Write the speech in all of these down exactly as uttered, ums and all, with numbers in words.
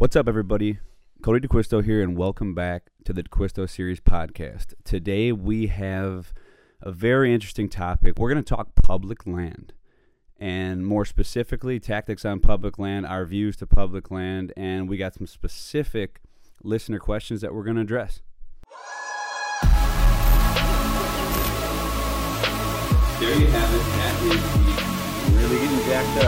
What's up, everybody? Cody DeQuisto here, and welcome back to the DeQuisto Series podcast. Today we have a very interesting topic. We're going to talk public land, and more specifically, tactics on public land, our views to public land, and we got some specific listener questions that we're going to address. There you have it. That is the really getting jacked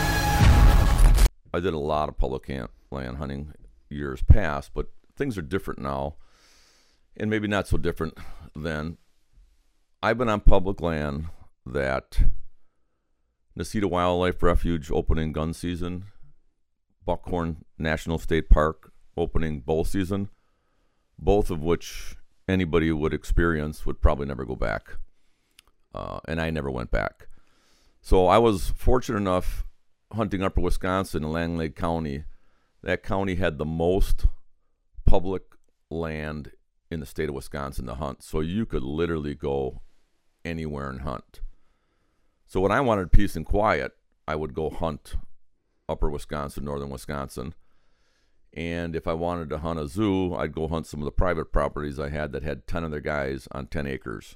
up. I did a lot of public land hunting years past, but things are different now, and maybe not so different then. I've been on public land that Necedah Wildlife Refuge opening gun season, Buckhorn National State Park opening bow season, both of which anybody would experience would probably never go back. Uh, and I never went back. So I was fortunate enough hunting Upper Wisconsin in Land Lake County. That county had the most public land in the state of Wisconsin to hunt. So you could literally go anywhere and hunt. So when I wanted peace and quiet, I would go hunt Upper Wisconsin, Northern Wisconsin. And if I wanted to hunt a zoo, I'd go hunt some of the private properties I had that had ten other guys on ten acres.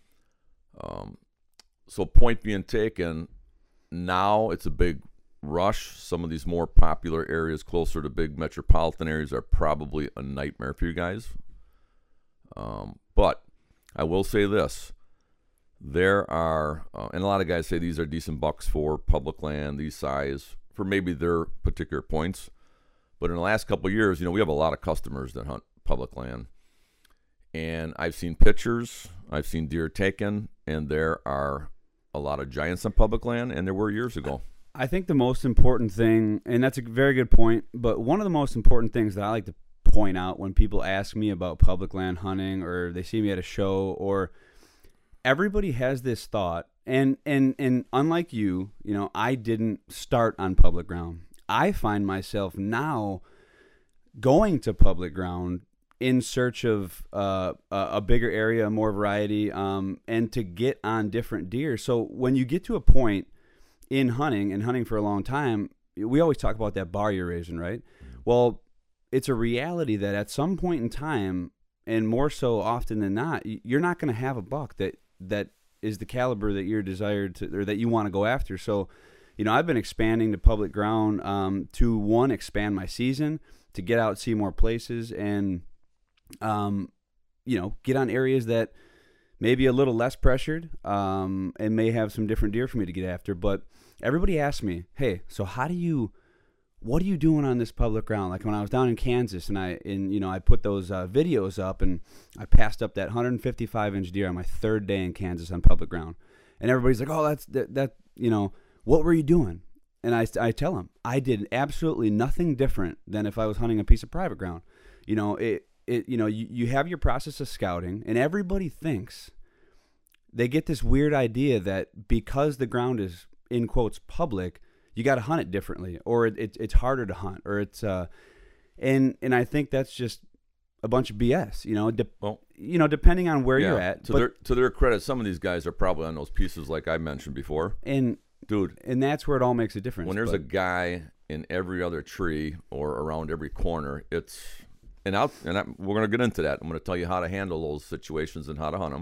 Um, so point being taken, now it's a big rush. Some of these more popular areas closer to big metropolitan areas are probably a nightmare for you guys. Um, but I will say this. There are, uh, and a lot of guys say these are decent bucks for public land, these size, for maybe their particular points. But in the last couple of years, you know, we have a lot of customers that hunt public land. And I've seen pictures, I've seen deer taken, and there are a lot of giants on public land, and there were years ago. I think the most important thing, and that's a very good point, but one of the most important things that I like to point out when people ask me about public land hunting, or they see me at a show, or everybody has this thought, and and and unlike you, you know, I didn't start on public ground. I find myself now going to public ground in search of uh, a bigger area, more variety, um, and to get on different deer. So when you get to a point in hunting, and hunting for a long time, we always talk about that bar you're raising, right? Well, it's a reality that at some point in time, and more so often than not, you're not going to have a buck that that is the caliber that you're desired to, or that you want to go after. So, you know, I've been expanding to public ground um, to, one, expand my season, to get out, see more places, and um, you know, get on areas that maybe a little less pressured, um, and may have some different deer for me to get after. But everybody asks me, hey, so how do you, what are you doing on this public ground? Like when I was down in Kansas, and I, and you know, I put those uh, videos up, and I passed up that one fifty-five inch deer on my third day in Kansas on public ground, and everybody's like, oh, that's that, that you know, what were you doing? And I, I tell them, I did absolutely nothing different than if I was hunting a piece of private ground. You know, it, it, you know, you, you have your process of scouting, and everybody thinks, they get this weird idea that because the ground is, in quotes, public, you got to hunt it differently, or it, it, it's harder to hunt, or it's, uh, and and I think that's just a bunch of B S. You know, de- well, you know, depending on where yeah, you're at. To but, their to their credit, some of these guys are probably on those pieces like I mentioned before. And dude, and that's where it all makes a difference. When there's but, a guy in every other tree or around every corner, it's and I'll and I, we're going to get into that. I'm going to tell you how to handle those situations and how to hunt them.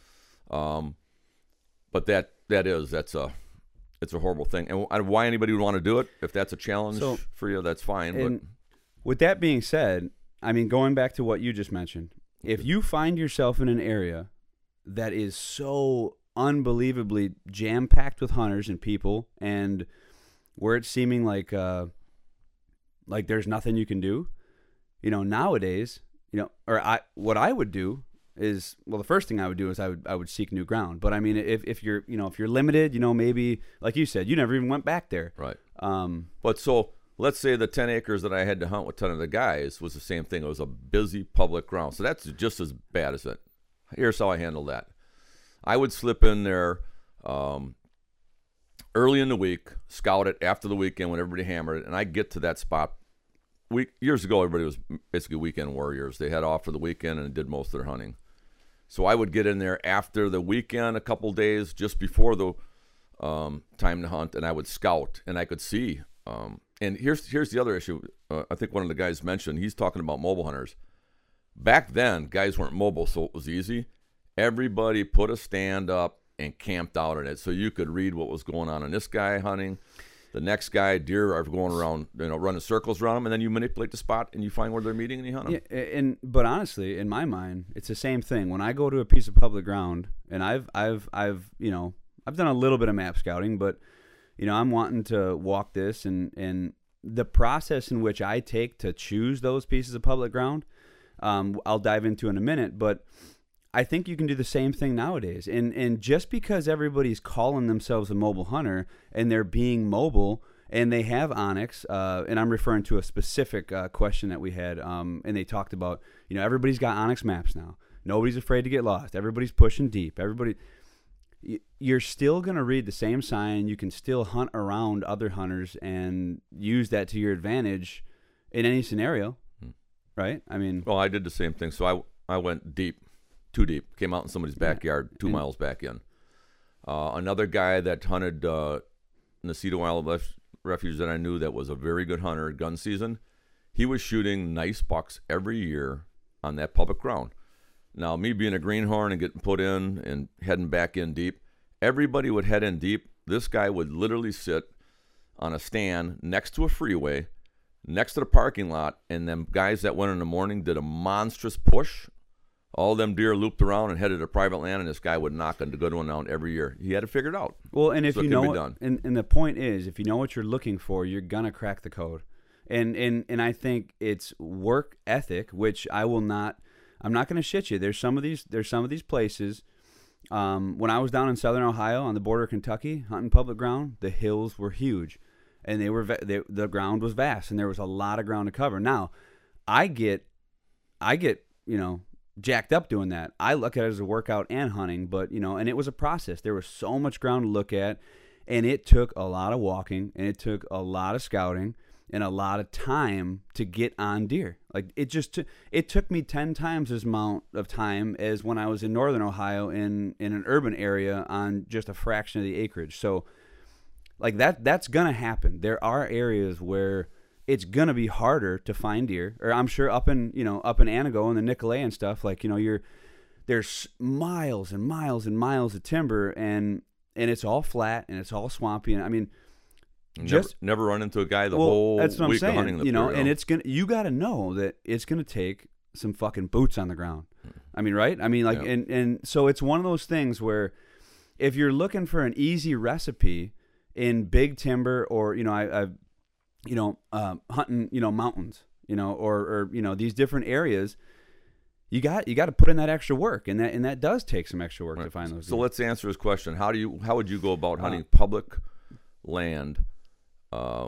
Um, but that that is that's a it's a horrible thing, and why anybody would want to do it, if that's a challenge so, for you, that's fine. And but with that being said, I mean, going back to what you just mentioned, if you find yourself in an area that is so unbelievably jam packed with hunters and people, and where it's seeming like uh, like there's nothing you can do, you know, nowadays, you know, or I what I would do. Is well, the first thing I would do is I would I would seek new ground. But I mean, if if you're you know if you're limited, you know, maybe like you said, you never even went back there, right? Um, but so let's say the ten acres that I had to hunt with ten of the guys was the same thing. It was a busy public ground, so that's just as bad as it. Here's how I handle that: I would slip in there um, early in the week, scout it after the weekend when everybody hammered it, and I get to that spot. Week years ago, everybody was basically weekend warriors. They had off for the weekend and did most of their hunting. So I would get in there after the weekend, a couple days just before the um, time to hunt, and I would scout, and I could see um, and here's here's the other issue. Uh, I think one of the guys mentioned, he's talking about mobile hunters. Back then, guys weren't mobile, so it was easy. Everybody put a stand up and camped out in it, so you could read what was going on in this guy hunting. The next guy, deer are going around, you know, running circles around them, and then you manipulate the spot and you find where they're meeting and you hunt them. Yeah, and but honestly, in my mind, it's the same thing. When I go to a piece of public ground, and I've I've I've you know I've done a little bit of map scouting, but you know I'm wanting to walk this, and and the process in which I take to choose those pieces of public ground, um, I'll dive into in a minute, but I think you can do the same thing nowadays. And and just because everybody's calling themselves a mobile hunter and they're being mobile and they have Onyx, uh, and I'm referring to a specific uh, question that we had, um, and they talked about, you know, everybody's got Onyx maps now. Nobody's afraid to get lost. Everybody's pushing deep. Everybody, you're still going to read the same sign. You can still hunt around other hunters and use that to your advantage in any scenario, hmm. right? I mean, well, I did the same thing. So I I went deep. Too deep. Came out in somebody's backyard, two and, miles back in. Uh, another guy that hunted uh, in the Cedar Wildlife Refuge that I knew that was a very good hunter at gun season, he was shooting nice bucks every year on that public ground. Now, me being a greenhorn and getting put in and heading back in deep, everybody would head in deep. This guy would literally sit on a stand next to a freeway, next to the parking lot, and them guys that went in the morning did a monstrous push. All them deer looped around and headed to private land, and this guy would knock a good one down every year. He had it figured out. Well, and if so you know, what, and, and the point is, if you know what you're looking for, you're gonna crack the code. And and and I think it's work ethic, which I will not. I'm not gonna shit you. There's some of these. There's some of these places. Um, when I was down in southern Ohio on the border of Kentucky hunting public ground, the hills were huge, and they were they, the ground was vast, and there was a lot of ground to cover. Now, I get, I get, you know. jacked up doing that. I look at it as a workout and hunting, but you know, and it was a process. There was so much ground to look at, and it took a lot of walking, and it took a lot of scouting, and a lot of time to get on deer. Like it just t- it took me ten times as amount of time as when I was in northern Ohio in in an urban area on just a fraction of the acreage. So like that that's gonna happen. There are areas where it's gonna be harder to find deer, or I'm sure up in you know up in Anago and the Nicolet and stuff. Like you know, you're there's miles and miles and miles of timber, and and it's all flat and it's all swampy. And I mean, just never, never run into a guy the well, whole that's what week I'm saying, of hunting the you know. prairie. And it's gonna you got to know that it's gonna take some fucking boots on the ground. I mean, right? I mean, like, yeah. and and so it's one of those things where if you're looking for an easy recipe in big timber, or you know, I. I've you know, um, hunting, you know, mountains, you know, or, or, you know, these different areas, you got, you got to put in that extra work, and that, and that does take some extra work right. to find those. So deer. let's answer his question. How do you, how would you go about hunting uh, public land, uh,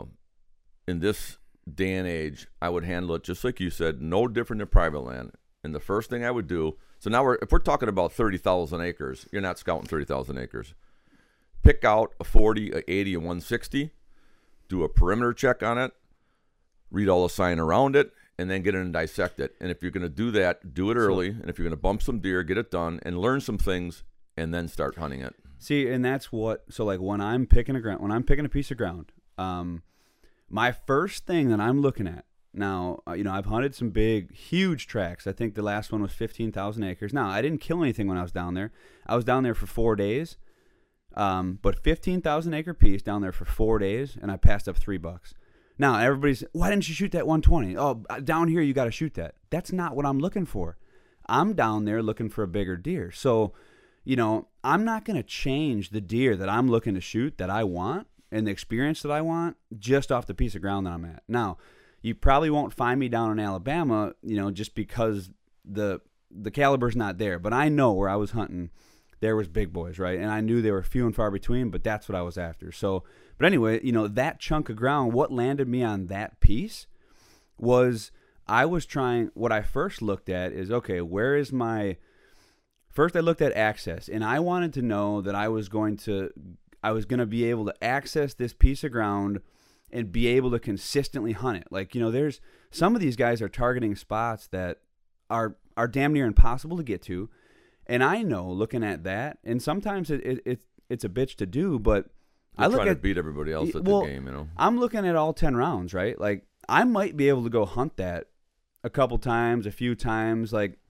in this day and age? I would handle it just like you said, no different than private land. And the first thing I would do, so now we're, if we're talking about thirty thousand acres, you're not scouting thirty thousand acres. Pick out a forty, a eighty, a one sixty. Do a perimeter check on it, read all the sign around it, and then get in and dissect it. And if you're going to do that, do it early. And if you're going to bump some deer, get it done and learn some things, and then start hunting it. See, and that's what. So, like when I'm picking a ground, when I'm picking a piece of ground, um, my first thing that I'm looking at now, uh, you know, I've hunted some big, huge tracts. I think the last one was fifteen thousand acres. Now, I didn't kill anything when I was down there. I was down there for four days. Um, but fifteen thousand acre piece down there for four days, and I passed up three bucks. Now everybody's, why didn't you shoot that one twenty? Oh, down here you got to shoot that. That's not what I'm looking for. I'm down there looking for a bigger deer. So, you know, I'm not going to change the deer that I'm looking to shoot that I want and the experience that I want just off the piece of ground that I'm at. Now, you probably won't find me down in Alabama, you know, just because the the caliber's not there. But I know where I was hunting, there was big boys, right? And I knew they were few and far between, but that's what I was after. So, but anyway, you know, that chunk of ground, what landed me on that piece was I was trying, what I first looked at is, okay, where is my, first I looked at access, and I wanted to know that I was going to, I was going to be able to access this piece of ground and be able to consistently hunt it. Like, you know, there's, some of these guys are targeting spots that are, are damn near impossible to get to. And I know looking at that, and sometimes it, it, it it's a bitch to do, but I You're look trying at to beat everybody else at well, the game, you know. I'm looking at all ten rounds, right? Like I might be able to go hunt that a couple times, a few times, like,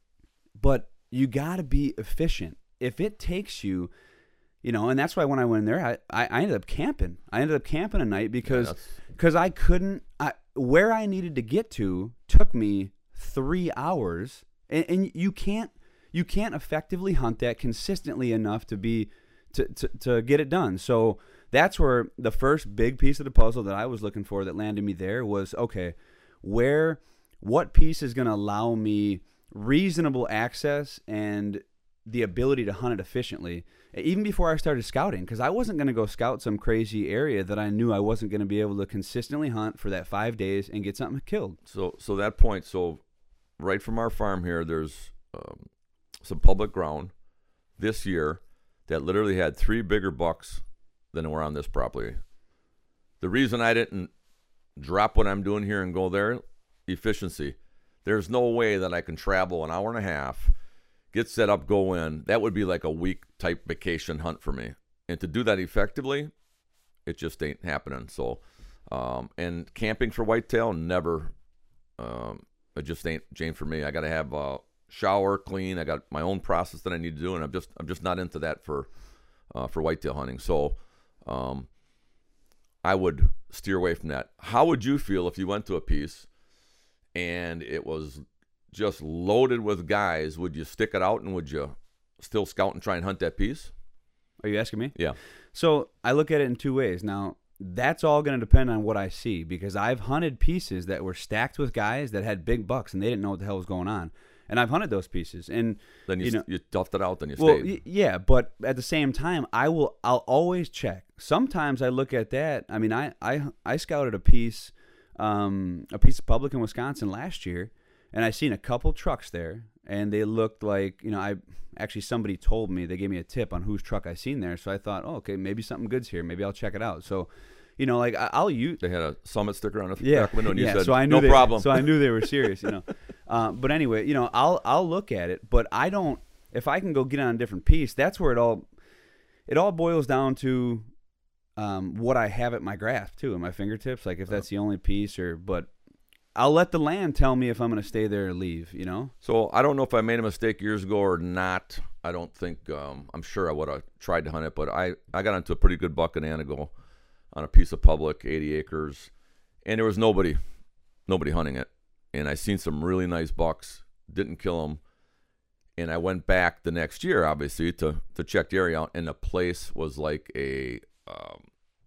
but you got to be efficient. If it takes you, you know, and that's why when I went in there, I, I, I ended up camping. I ended up camping a night because because yeah, I couldn't, I, where I needed to get to took me three hours, and, and you can't you can't effectively hunt that consistently enough to be to, to to get it done. So that's where the first big piece of the puzzle that I was looking for that landed me there was, okay, where, what piece is going to allow me reasonable access and the ability to hunt it efficiently, even before I started scouting, because I wasn't going to go scout some crazy area that I knew I wasn't going to be able to consistently hunt for that five days and get something killed. So, so that point, so right from our farm here, there's um, some public ground this year that literally had three bigger bucks than were on this property. The reason I didn't drop what I'm doing here and go there, efficiency. There's no way that I can travel an hour and a half, get set up, go in. That would be like a week type vacation hunt for me. And to do that effectively, it just ain't happening. So, um, and camping for whitetail, never, um, it just ain't Jane for me. I got to have a shower, clean. I got my own process that I need to do, and I'm just, I'm just not into that for, uh, for whitetail hunting. So, um, I would steer away from that. How would you feel if you went to a piece and it was just loaded with guys? Would you stick it out and would you still scout and try and hunt that piece? Are you asking me? Yeah. So I look at it in two ways. Now, that's all going to depend on what I see, because I've hunted pieces that were stacked with guys that had big bucks and they didn't know what the hell was going on. And I've hunted those pieces. And then you, you know, you toughed it out, then you well, stayed. Y- yeah, but at the same time, I will I'll always check. Sometimes I look at that. I mean, I I, I scouted a piece um, a piece of public in Wisconsin last year, and I seen a couple trucks there, and they looked like, you know, I actually somebody told me, they gave me a tip on whose truck I seen there, so I thought, oh, okay, maybe something good's here. Maybe I'll check it out. So, you know, like I, I'll use. They had a Summit sticker on the Yeah, back window, and you yeah. said, So I knew no they, problem. So I knew they were serious, you know. Uh, but anyway, you know, I'll I'll look at it, but I don't. If I can go get on a different piece, that's where it all it all boils down to um, what I have at my grasp too, at my fingertips. Like if that's the only piece, or but I'll let the land tell me if I'm going to stay there or leave. You know. So I don't know if I made a mistake years ago or not. I don't think. Um, I'm sure I would have tried to hunt it, but I I got into a pretty good buck in Anago on a piece of public, eighty acres, and there was nobody, nobody hunting it. And I seen some really nice bucks, didn't kill them. And I went back the next year, obviously, to, to check the area out, and the place was like a um,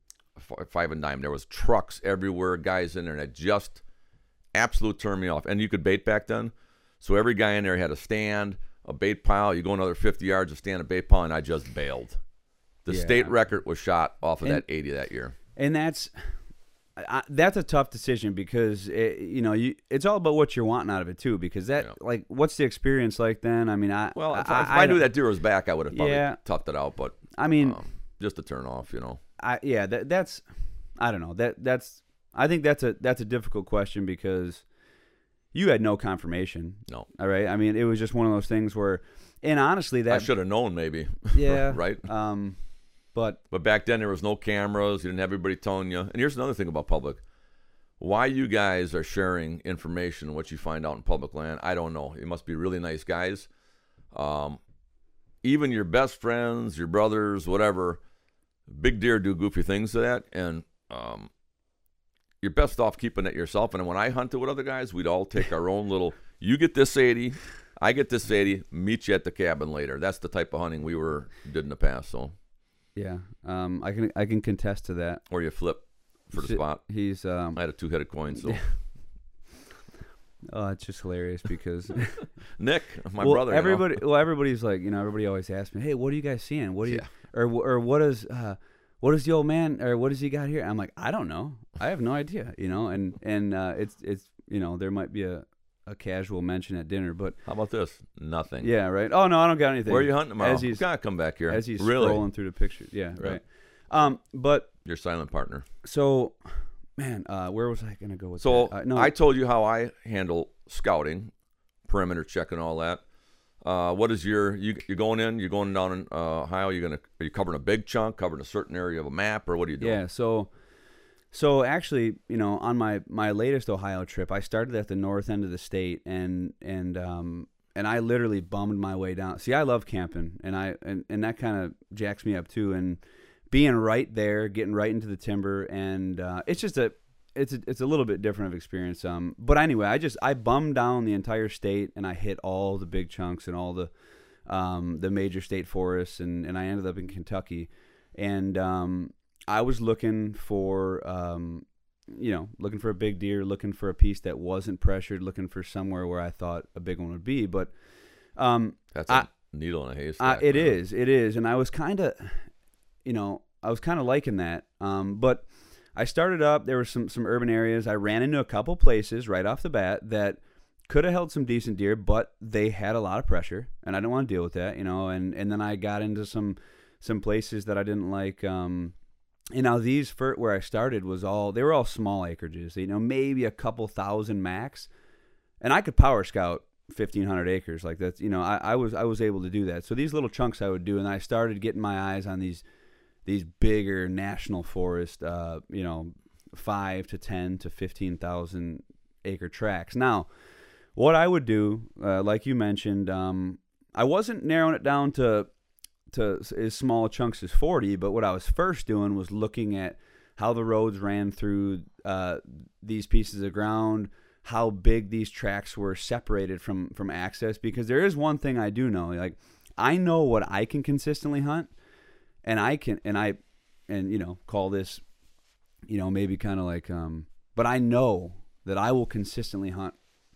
five and dime. There was trucks everywhere, guys in there, and it just absolute turned me off. And you could bait back then, so every guy in there had a stand, a bait pile. You go another fifty yards, a stand, a bait pile, and I just bailed. The Yeah. state record was shot off of And- that eighty that year. And that's I, that's a tough decision, because it, you know you it's all about what you're wanting out of it too. Because that Yeah. like what's the experience like then? I mean, I Well, if I, I, if I, knew don't- that deer was back, I would have probably Yeah. toughed it out. But I mean, um, just to turn off, you know. I yeah that that's I don't know that that's I think that's a that's a difficult question, because you had no confirmation. No. All right. I mean, it was just one of those things where, and honestly, that I should have known, maybe. yeah right. Um, but But back then there was no cameras. You didn't have everybody telling you. And here's another thing about public: why you guys are sharing information, what you find out in public land, I don't know. It must be really nice guys. Um, even your best friends, your brothers, whatever, big deer do goofy things to that, and um, you're best off keeping it yourself. And when I hunted with other guys, we'd all take our own little. You get this eighty, I get this eighty. Meet you at the cabin later. That's the type of hunting we were did in the past. So. yeah, um, I can I can contest to that. Or you flip for the Si- spot. He's um, I had a two-headed coin, so oh, it's just hilarious because Nick, my well, brother. you know. everybody, well, everybody's like, you know, everybody always asks me, hey, what are you guys seeing? What do you, Yeah. or or what is, uh, what is the old man, or what does he got here? I'm like, I don't know, I have no idea, you know, and and uh, it's it's you know, there might be a, a casual mention at dinner, but How about this? Nothing. yeah, right. Oh no, I don't got anything. Where are you hunting tomorrow? As he's Gotta come back here. as he's really? scrolling through the pictures. Yeah, Yeah. right. Um, but Your silent partner. so, man, uh, where was I gonna go with So that? Uh, no, I told you how I handle scouting, perimeter checking, all that. Uh, what is your you you going in? You're going down in uh, Ohio. You're gonna are you covering a big chunk, covering a certain area of a map, or what are you doing? Yeah, so so actually, you know, on my, my latest Ohio trip, I started at the north end of the state, and and um and I literally bummed my way down. See, I love camping, and I and, and that kind of jacks me up too. And being right there, getting right into the timber, and uh, it's just a it's a, it's a little bit different of experience. Um, but anyway, I just I bummed down the entire state, and I hit all the big chunks and all the um the major state forests, and and I ended up in Kentucky, and um. I was looking for, um, you know, looking for a big deer, looking for a piece that wasn't pressured, looking for somewhere where I thought a big one would be. But um, that's a I, needle in a haystack. I, it man. is, it is, and I was kind of, you know, I was kind of liking that. Um, but I started up. There were some some urban areas. I ran into a couple places right off the bat that could have held some decent deer, but they had a lot of pressure, and I didn't want to deal with that, you know. And and then I got into some some places that I didn't like. Um, You know, these for where I started was all they were all small acreages, you know, maybe a couple thousand max, and I could power scout fifteen hundred acres like that. You know, I, I was I was able to do that. So these little chunks I would do, and I started getting my eyes on these these bigger national forest, uh, you know, five to ten to fifteen thousand acre tracts. Now, what I would do, uh, like you mentioned, um, I wasn't narrowing it down to. to as small chunks as forty, but what I was first doing was looking at how the roads ran through uh, these pieces of ground, how big these tracks were separated from from access, because there is one thing I do know, like I know what I can consistently hunt, and I can and I and you know call this, you know, maybe kind of like um but I know that I will consistently hunt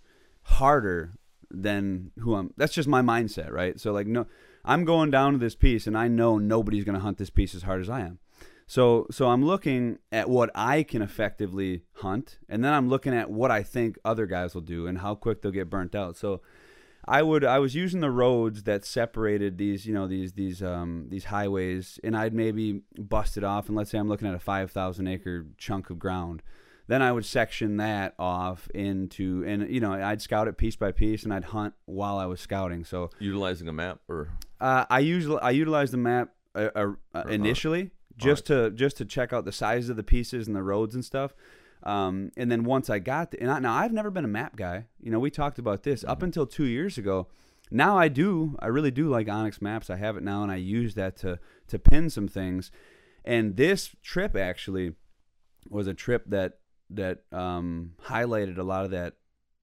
harder than who I'm. That's just my mindset, right? So like no I'm going down to this piece, and I know nobody's going to hunt this piece as hard as I am. So so I'm looking at what I can effectively hunt, and then I'm looking at what I think other guys will do and how quick they'll get burnt out. So I would I was using the roads that separated these, you know, these these um these highways, and I'd maybe bust it off, and let's say I'm looking at a five thousand acre chunk of ground. Then I would section that off into, and you know, I'd scout it piece by piece, and I'd hunt while I was scouting. So utilizing a map, or uh, I usually I utilized the map uh, uh, uh, initially just right. to just to check out the size of the pieces and the roads and stuff. Um, and then once I got the, and I, now I've never been a map guy. You know, we talked about this mm-hmm. up until two years ago. Now I do. I really do like Onyx Maps. I have it now, and I use that to to pin some things. And this trip actually was a trip that. that um, highlighted a lot of that,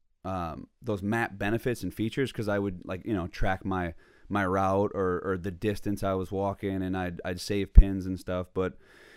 um, those map benefits and features, because I would like, you know, track my, my route or, or the distance I was walking, and I'd, I'd save pins and stuff. But,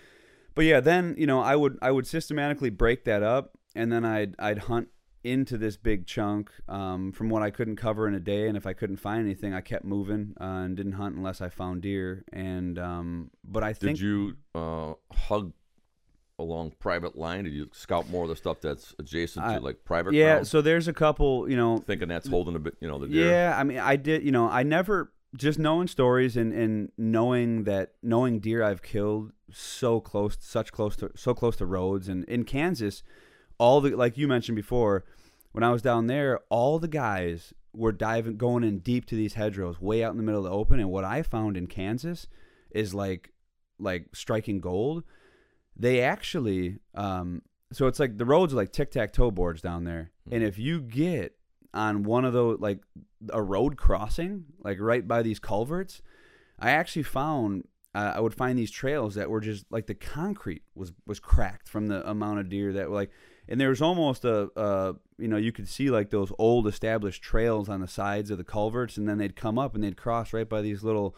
but yeah, then, you know, I would, I would systematically break that up, and then I'd, I'd hunt into this big chunk, um, from what I couldn't cover in a day. And if I couldn't find anything, I kept moving, uh, and didn't hunt unless I found deer. And, um, but I think. Did you, uh, hug along private line? Did you scout more of the stuff that's adjacent to like private yeah ground? So there's a couple, you know, thinking that's holding a bit, you know, the deer. Yeah, I mean, I did, you know, I never, just knowing stories and, and knowing that, knowing deer I've killed so close, such close to, so close to roads. And in Kansas, all the, like you mentioned before, when I was down there, all the guys were diving, going in deep to these hedgerows, way out in the middle of the open. And what I found in Kansas is like, like striking gold. They actually, um, so it's like the roads are like tic-tac-toe boards down there. Mm-hmm. And if you get on one of those, like a road crossing, like right by these culverts, I actually found, uh, I would find these trails that were just like the concrete was, was cracked from the amount of deer that were like, and there was almost a, uh, you know, you could see like those old established trails on the sides of the culverts, and then they'd come up and they'd cross right by these little,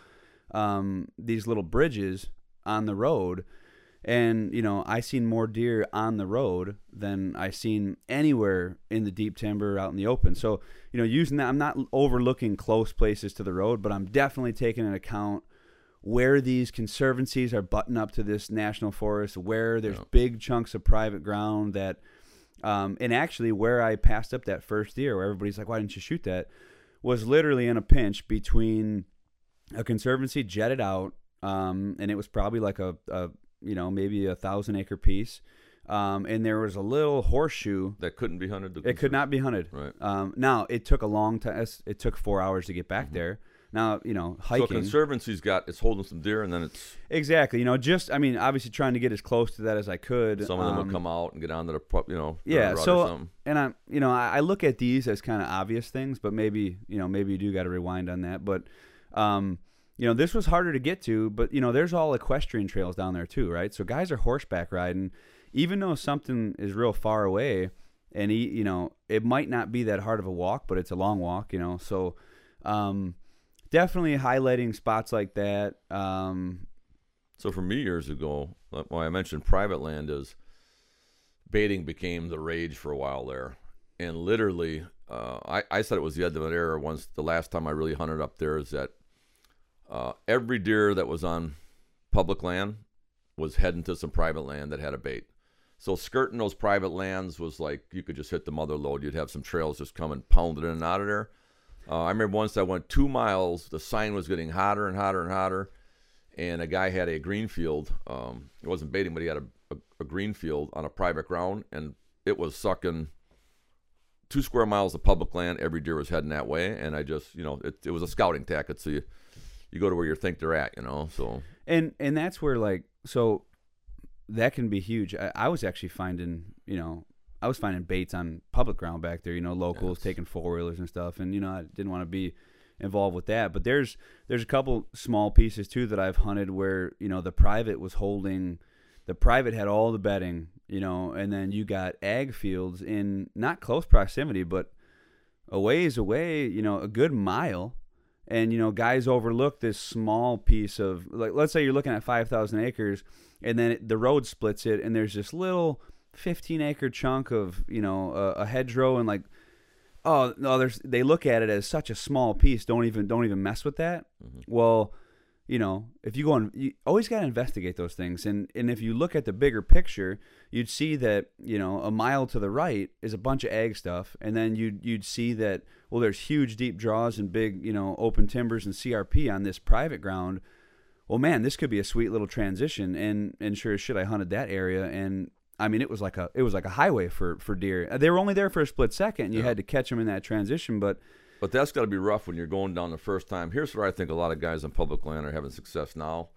um, these little bridges on the road. And, you know, I seen more deer on the road than I seen anywhere in the deep timber out in the open. So, you know, using that, I'm not overlooking close places to the road, but I'm definitely taking into account where these conservancies are buttoned up to this national forest, where there's yeah. big chunks of private ground that, um, and actually where I passed up that first deer, where everybody's like, why didn't you shoot that, was literally in a pinch between a conservancy jetted out, um, and it was probably like a, a you know, maybe a thousand acre piece, Um, and there was a little horseshoe that couldn't be hunted. It could not be hunted. Right. Um, now it took a long time. It took four hours to get back mm-hmm. there. Now, you know, hiking. So Conservancy's got, it's holding some deer, and then it's... Exactly. You know, just, I mean, obviously trying to get as close to that as I could. Some of them um, would come out and get onto the, you know, yeah, so, or something. And I, you know, I, I look at these as kind of obvious things, but maybe, you know, maybe you do got to rewind on that. But, um, you know, this was harder to get to, but, you know, there's all equestrian trails down there too, right? So guys are horseback riding, even though something is real far away, and, he, you know, it might not be that hard of a walk, but it's a long walk, you know, so... Um, Definitely highlighting spots like that. Um, so for me years ago, why I mentioned private land is baiting became the rage for a while there. And literally, uh, I, I said it was the end of an era once. The last time I really hunted up there is that uh, every deer that was on public land was heading to some private land that had a bait. So skirting those private lands was like you could just hit the mother lode. You'd have some trails just coming pounded in and out of there. Uh, I remember once I went two miles, the sign was getting hotter and hotter and hotter, and a guy had a green field. Um, it wasn't baiting, but he had a, a, a green field on a private ground, and it was sucking two square miles of public land. Every deer was heading that way, and I just, you know, it, it was a scouting tactic, so you, you go to where you think they're at, you know. So And and that's where, like, so that can be huge. I, I was actually finding, you know, I was finding baits on public ground back there, you know, locals yes. taking four-wheelers and stuff, and, you know, I didn't want to be involved with that. But there's there's a couple small pieces, too, that I've hunted where, you know, the private was holding, the private had all the bedding, you know, and then you got ag fields in not close proximity, but a ways away, you know, a good mile, and, you know, guys overlook this small piece of, like, let's say you're looking at five thousand acres, and then it, the road splits it, and there's this little fifteen acre chunk of, you know, a, a hedgerow, and like, oh no, there's they look at it as such a small piece. Don't even don't even mess with that. Mm-hmm. Well, you know, if you go on, you always got to investigate those things, and and if you look at the bigger picture, you'd see that, you know, a mile to the right is a bunch of ag stuff, and then you'd you'd see that, well, there's huge deep draws and big, you know, open timbers and C R P on this private ground. Well, man, this could be a sweet little transition, and and sure as shit, I hunted that area, and I mean, it was like a it was like a highway for, for deer. They were only there for a split second, and you yeah. had to catch them in that transition. But but that's got to be rough when you're going down the first time. Here's where I think a lot of guys on public land are having success now,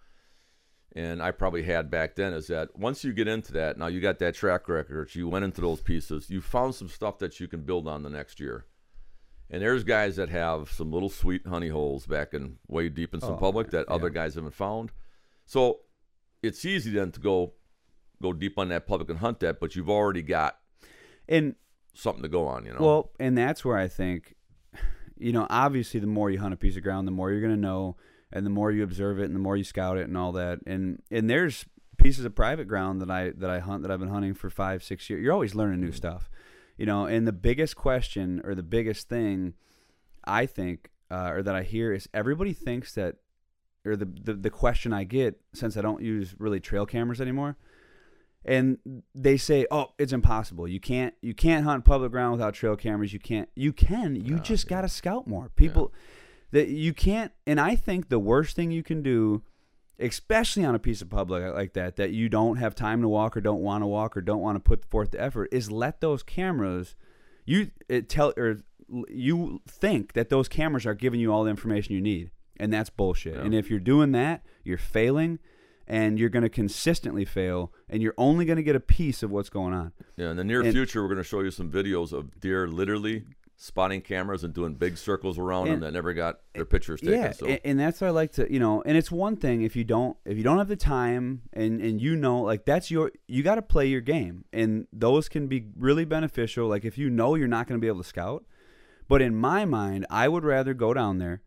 and I probably had back then, is that once you get into that, now you got that track record, you went into those pieces, you found some stuff that you can build on the next year. And there's guys that have some little sweet honey holes back in way deep in some oh, public that yeah. other guys haven't found. So it's easy then to go go deep on that public and hunt that, but you've already got and something to go on, you know. Well, and that's where I think, you know, obviously the more you hunt a piece of ground, the more you're going to know, and the more you observe it, and the more you scout it, and all that. And and there's pieces of private ground that I that I hunt that I've been hunting for five, six years. You're always learning new mm-hmm. stuff, you know. And the biggest question or the biggest thing I think uh, or that I hear is everybody thinks that, or the, the the question I get, since I don't use really trail cameras anymore. And they say, "Oh, it's impossible. You can't. You can't hunt public ground without trail cameras. You can't. You can. You yeah, just yeah. gotta scout more. People yeah. that you can't." And I think the worst thing you can do, especially on a piece of public like that, that you don't have time to walk or don't want to walk or don't want to put forth the effort, is let those cameras. You it tell or you think that those cameras are giving you all the information you need, and that's bullshit. Yeah. And if you're doing that, you're failing. And you're going to consistently fail, and you're only going to get a piece of what's going on. Yeah, in the near and, future, we're going to show you some videos of deer literally spotting cameras and doing big circles around and, them that never got their pictures taken. Yeah, so. and, and that's what I like to, you know, and it's one thing if you don't if you don't have the time and, and you know, like that's your, you got to play your game. And those can be really beneficial, like if you know you're not going to be able to scout. But in my mind, I would rather go down there,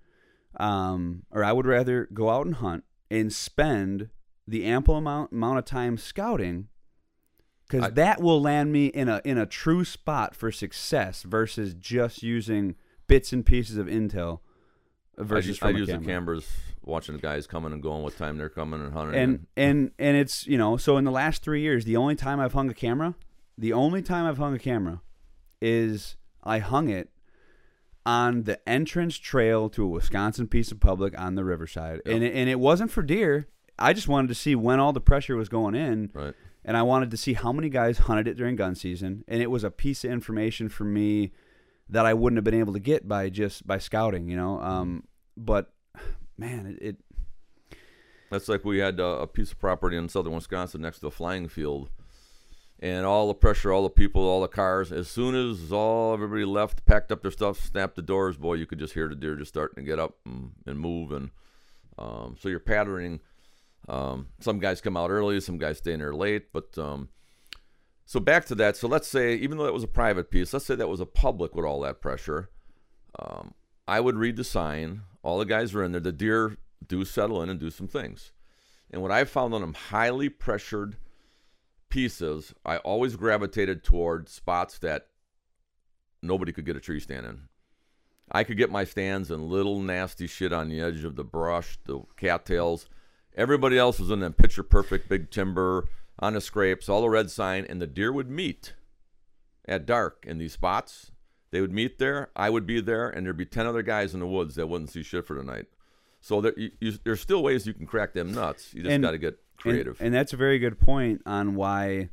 um, or I would rather go out and hunt and spend the ample amount amount of time scouting, because that will land me in a in a true spot for success versus just using bits and pieces of intel. Versus I, I use camera. the cameras, watching the guys coming and going, what time they're coming and hunting. And and and it's, you know, so in the last three years, the only time I've hung a camera, the only time I've hung a camera, is I hung it on the entrance trail to a Wisconsin piece of public on the riverside, yep. and it, and it wasn't for deer. I just wanted to see when all the pressure was going in, right. and I wanted to see how many guys hunted it during gun season, and it was a piece of information for me that I wouldn't have been able to get by just by scouting, you know. Um, but man, it, it that's like we had a, a piece of property in southern Wisconsin next to a flying field, and all the pressure, all the people, all the cars. As soon as all everybody left, packed up their stuff, snapped the doors, boy, you could just hear the deer just starting to get up and, and move, and um, so you're patterning. Um, some guys come out early, some guys stay in there late, but um, so back to that. So let's say, even though that was a private piece, let's say that was a public with all that pressure. Um, I would read the sign. All the guys are in there. The deer do settle in and do some things. And what I found on them highly pressured pieces, I always gravitated toward spots that nobody could get a tree stand in. I could get my stands in little nasty shit on the edge of the brush, the cattails. Everybody else was in that picture perfect big timber on the scrapes, all the red sign, and the deer would meet at dark in these spots. They would meet there, I would be there, and there'd be ten other guys in the woods that wouldn't see shit for the night. So there, you, you, there's still ways you can crack them nuts. You just got to get creative. And, and that's a very good point on why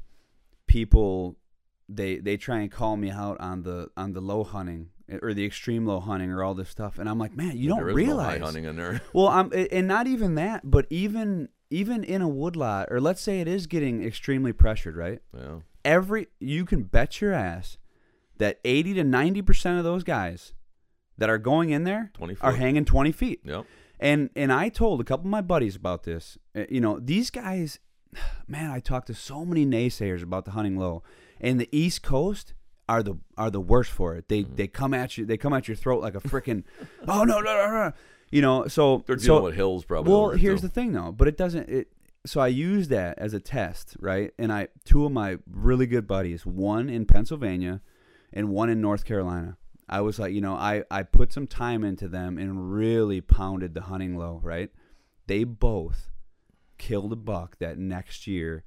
people they they try and call me out on the on the low hunting or the extreme low hunting or all this stuff, and I'm like, man, you there don't is realize no high hunting in there. Well, I'm and not even that, but even even in a woodlot, or let's say it is getting extremely pressured, right? Yeah. Every you can bet your ass that eighty to ninety percent of those guys that are going in there are hanging twenty feet. Yep. And and I told a couple of my buddies about this. You know, these guys, man, I talked to so many naysayers about the hunting low. And the East Coast are the are the worst for it. They mm-hmm. they come at you. They come at your throat like a freaking, oh no, no, no, no, you know. So they're dealing so, with hills probably. Well, here's too. the thing though, but it doesn't. It so I use that as a test, right? And I two of my really good buddies, one in Pennsylvania, and one in North Carolina. I was like, you know, I, I put some time into them and really pounded the hunting low, right? They both killed a buck that next year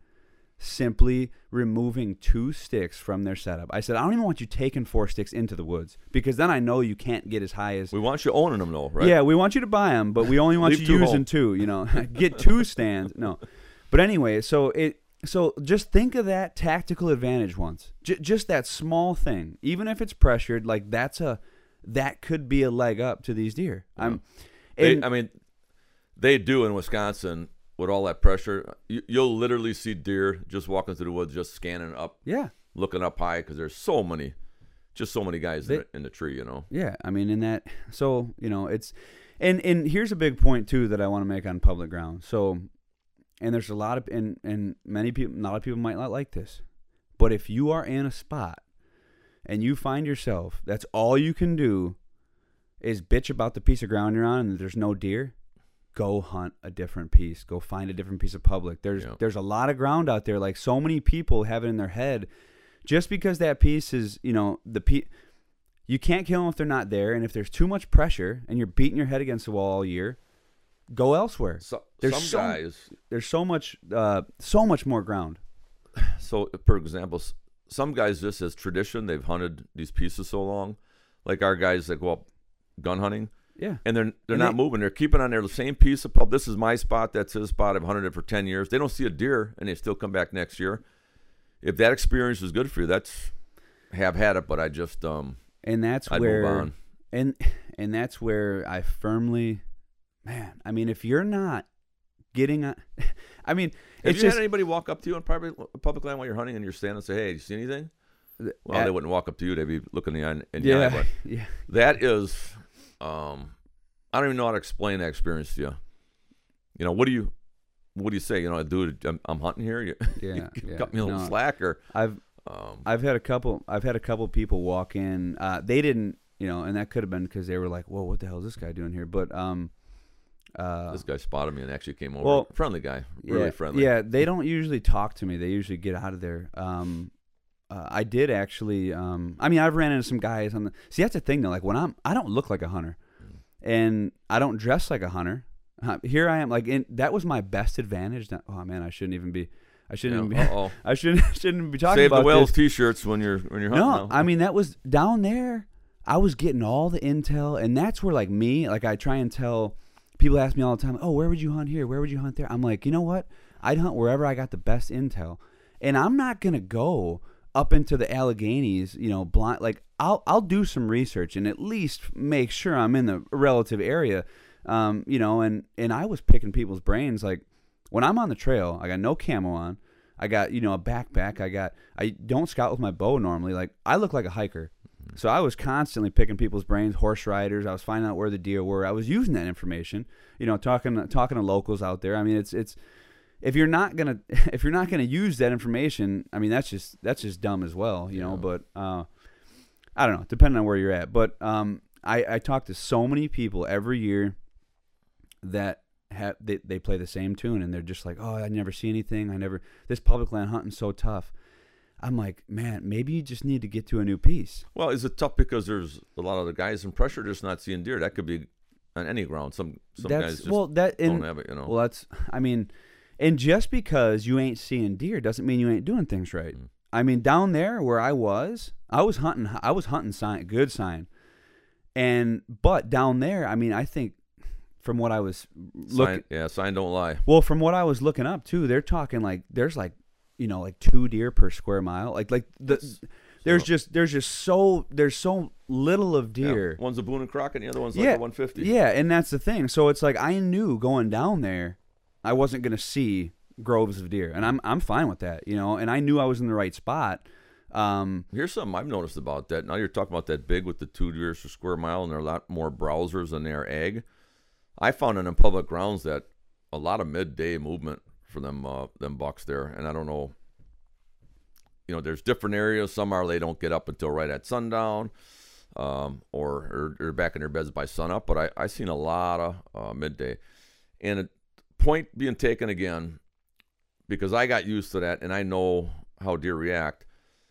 simply removing two sticks from their setup. I said, I don't even want you taking four sticks into the woods because then I know you can't get as high as... We want you owning them though, right? Yeah, we want you to buy them, but we only want you using home. two, you know. Get two stands. No. But anyway, so it... So just think of that tactical advantage once. J- just that small thing, even if it's pressured, like that's a that could be a leg up to these deer. I'm, they, and, I mean, they do in Wisconsin with all that pressure. You, you'll literally see deer just walking through the woods, just scanning up, yeah, looking up high because there's so many, just so many guys they, in, the, in the tree, you know. Yeah, I mean, in that, so you know, it's, and and here's a big point too that I want to make on public ground. So. And there's a lot of, and, and many people, a lot of people might not like this, but if you are in a spot and you find yourself, that's all you can do is bitch about the piece of ground you're on and there's no deer, go hunt a different piece. Go find a different piece of public. There's yeah. there's a lot of ground out there. Like so many people have it in their head, just because that piece is, you know, the pe- you can't kill them if they're not there. And if there's too much pressure and you're beating your head against the wall all year, go elsewhere. So, there's some so, guys, there's so much, uh, so much more ground. So, for example, some guys, this is tradition. They've hunted these pieces so long, like our guys that go up gun hunting. Yeah, and they're they're and not they, moving. They're keeping on their same piece of pub. This is my spot. That's his spot. I've hunted it for ten years. They don't see a deer, and they still come back next year. If that experience is good for you, that's have had it. But I just um, and that's I'd where move on. and and that's where I firmly. Man, I mean, if you're not getting a, I mean, have it's you just, had anybody walk up to you on public, public land while you're hunting and you're standing and say, "Hey, do you see anything?" Well, at, they wouldn't walk up to you; they'd be looking in the eye. In yeah, the eye, but yeah. That is, um, I don't even know how to explain that experience to you. You know, what do you, what do you say? You know, dude, I'm, I'm hunting here. You, yeah, you yeah. cut me a little no, slack, or I've, um, I've had a couple, I've had a couple people walk in. Uh, they didn't, you know, and that could have been because they were like, "Whoa, what the hell is this guy doing here?" But um. Uh, this guy spotted me and actually came over. Well, friendly guy, really yeah, friendly. Yeah, they don't usually talk to me. They usually get out of there. Um, uh, I did actually. Um, I mean, I've ran into some guys on the. See, that's the thing though. Like when I'm, I don't look like a hunter, mm. and I don't dress like a hunter. Uh, here I am. Like in, that was my best advantage. That, oh man, I shouldn't even be. I shouldn't yeah, even be. I shouldn't shouldn't be talking Save about the whales this. T-shirts when you're when you're hunting. No, now. I mean that was down there. I was getting all the intel, and that's where like me, like I try and tell. People ask me all the time, "Oh, where would you hunt here? Where would you hunt there?" I'm like, you know what? I'd hunt wherever I got the best intel. and I'm not gonna go up into the Alleghenies, you know, blind. Like I'll I'll do some research and at least make sure I'm in the relative area, um, you know. And and I was picking people's brains. Like when I'm on the trail, I got no camo on. I got, you know, a backpack. I got, I don't scout with my bow normally. Like I look like a hiker. So I was constantly picking people's brains, horse riders. I was finding out where the deer were. I was using that information, you know, talking, talking to locals out there. I mean, it's, it's, if you're not going to, if you're not going to use that information, I mean, that's just, that's just dumb as well, you yeah. know, but, uh, I don't know, depending on where you're at. But, um, I, I talk to so many people every year that, Have, they, they play the same tune and they're just like, oh, I never see anything. I never, this public land hunting's so tough. I'm like, man, maybe you just need to get to a new piece. Well, is it tough because there's a lot of the guys in pressure just not seeing deer? That could be on any ground. Some some that's, guys just well, that, and, don't have it, you know. Well, that's, I mean, and just because you ain't seeing deer doesn't mean you ain't doing things right. Mm. I mean, down there where I was, I was hunting, I was hunting sign, good sign. And, but down there, I mean, I think, from what I was looking, yeah, sign don't lie. Well, from what I was looking up too, they're talking like there's like, you know, like two deer per square mile. Like like the That's, there's so, just there's just so there's so little of deer. Yeah, one's a Boone and Crockett, and the other one's like yeah, a one fifty. Yeah, and that's the thing. So it's like I knew going down there, I wasn't gonna see groves of deer, and I'm I'm fine with that, you know. And I knew I was in the right spot. Um, Here's something I've noticed about that. Now you're talking about that big with the two deer per square mile, and there are a lot more browsers than there are egg. I found it in public grounds that a lot of midday movement for them uh, them bucks there, and I don't know. You know, there's different areas. Some are they don't get up until right at sundown, um, or, or they're back in their beds by sunup. But I I seen a lot of uh, midday, and a point being taken again, because I got used to that, and I know how deer react.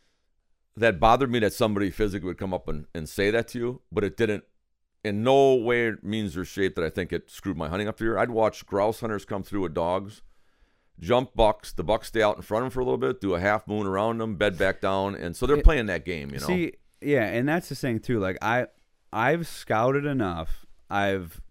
That bothered me that somebody physically would come up and, and say that to you, but it didn't. In no way, means, or shape that I think it screwed my hunting up here. I'd watch grouse hunters come through with dogs, jump bucks. The bucks stay out in front of them for a little bit, do a half moon around them, bed back down, and so they're it, playing that game, you know. See, yeah, and that's the thing too. Like I, I've scouted enough. I've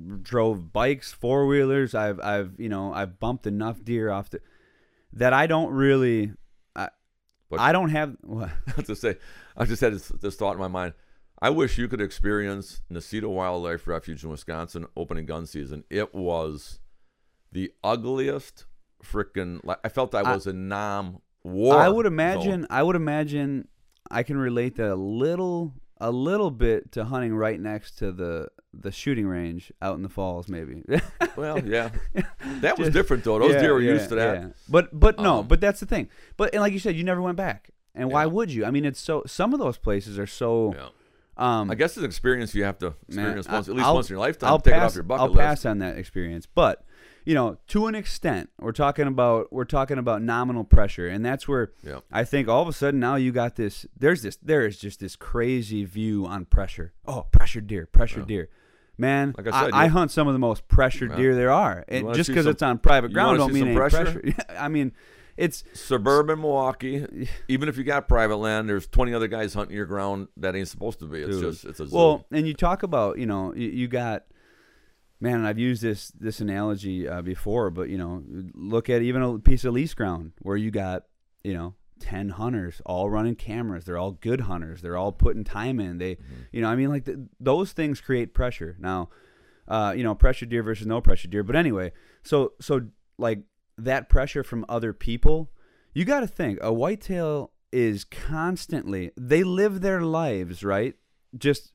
drove bikes, four wheelers. I've, I've, you know, I've bumped enough deer off the that I don't really. I, but, I don't have. What? I have to say, I just had this, this thought in my mind. I wish you could experience Necedah Wildlife Refuge in Wisconsin opening gun season. It was the ugliest freaking. I felt I was I, in Nam war. I would imagine. Zone. I would imagine. I can relate that a little, a little bit to hunting right next to the the shooting range out in the falls, maybe. Well, yeah, that was Just, different though. Those yeah, deer were yeah, used to that. Yeah. But but no, um, but that's the thing. But and like you said, you never went back. And why yeah. would you? I mean, it's so. Some of those places are so. Yeah. Um, I guess it's an experience you have to experience man, once, at least I'll, once in your lifetime. I'll take pass, it off your bucket I'll list. pass on that experience, but you know, to an extent, we're talking about we're talking about nominal pressure, and that's where yeah. I think all of a sudden now you got this. There's this. There is just this crazy view on pressure. Oh, pressured deer, pressured yeah. deer. Man, like I, said, I, I you, hunt some of the most pressured yeah. deer there are, and just because some, it's on private ground don't mean any pressure. pressure. I mean. It's suburban Milwaukee. Even if you got private land, there's twenty other guys hunting your ground that ain't supposed to be. It's Dude. just it's a zoo. Well, and you talk about you know you, you got man. And I've used this this analogy uh, before, but you know look at even a piece of lease ground where you got you know ten hunters all running cameras. They're all good hunters. They're all putting time in. They mm-hmm. you know I mean like the, those things create pressure. Now, uh, you know pressure deer versus no pressure deer. But anyway, so so like. That pressure from other people, you got to think a whitetail is constantly, they live their lives, right? Just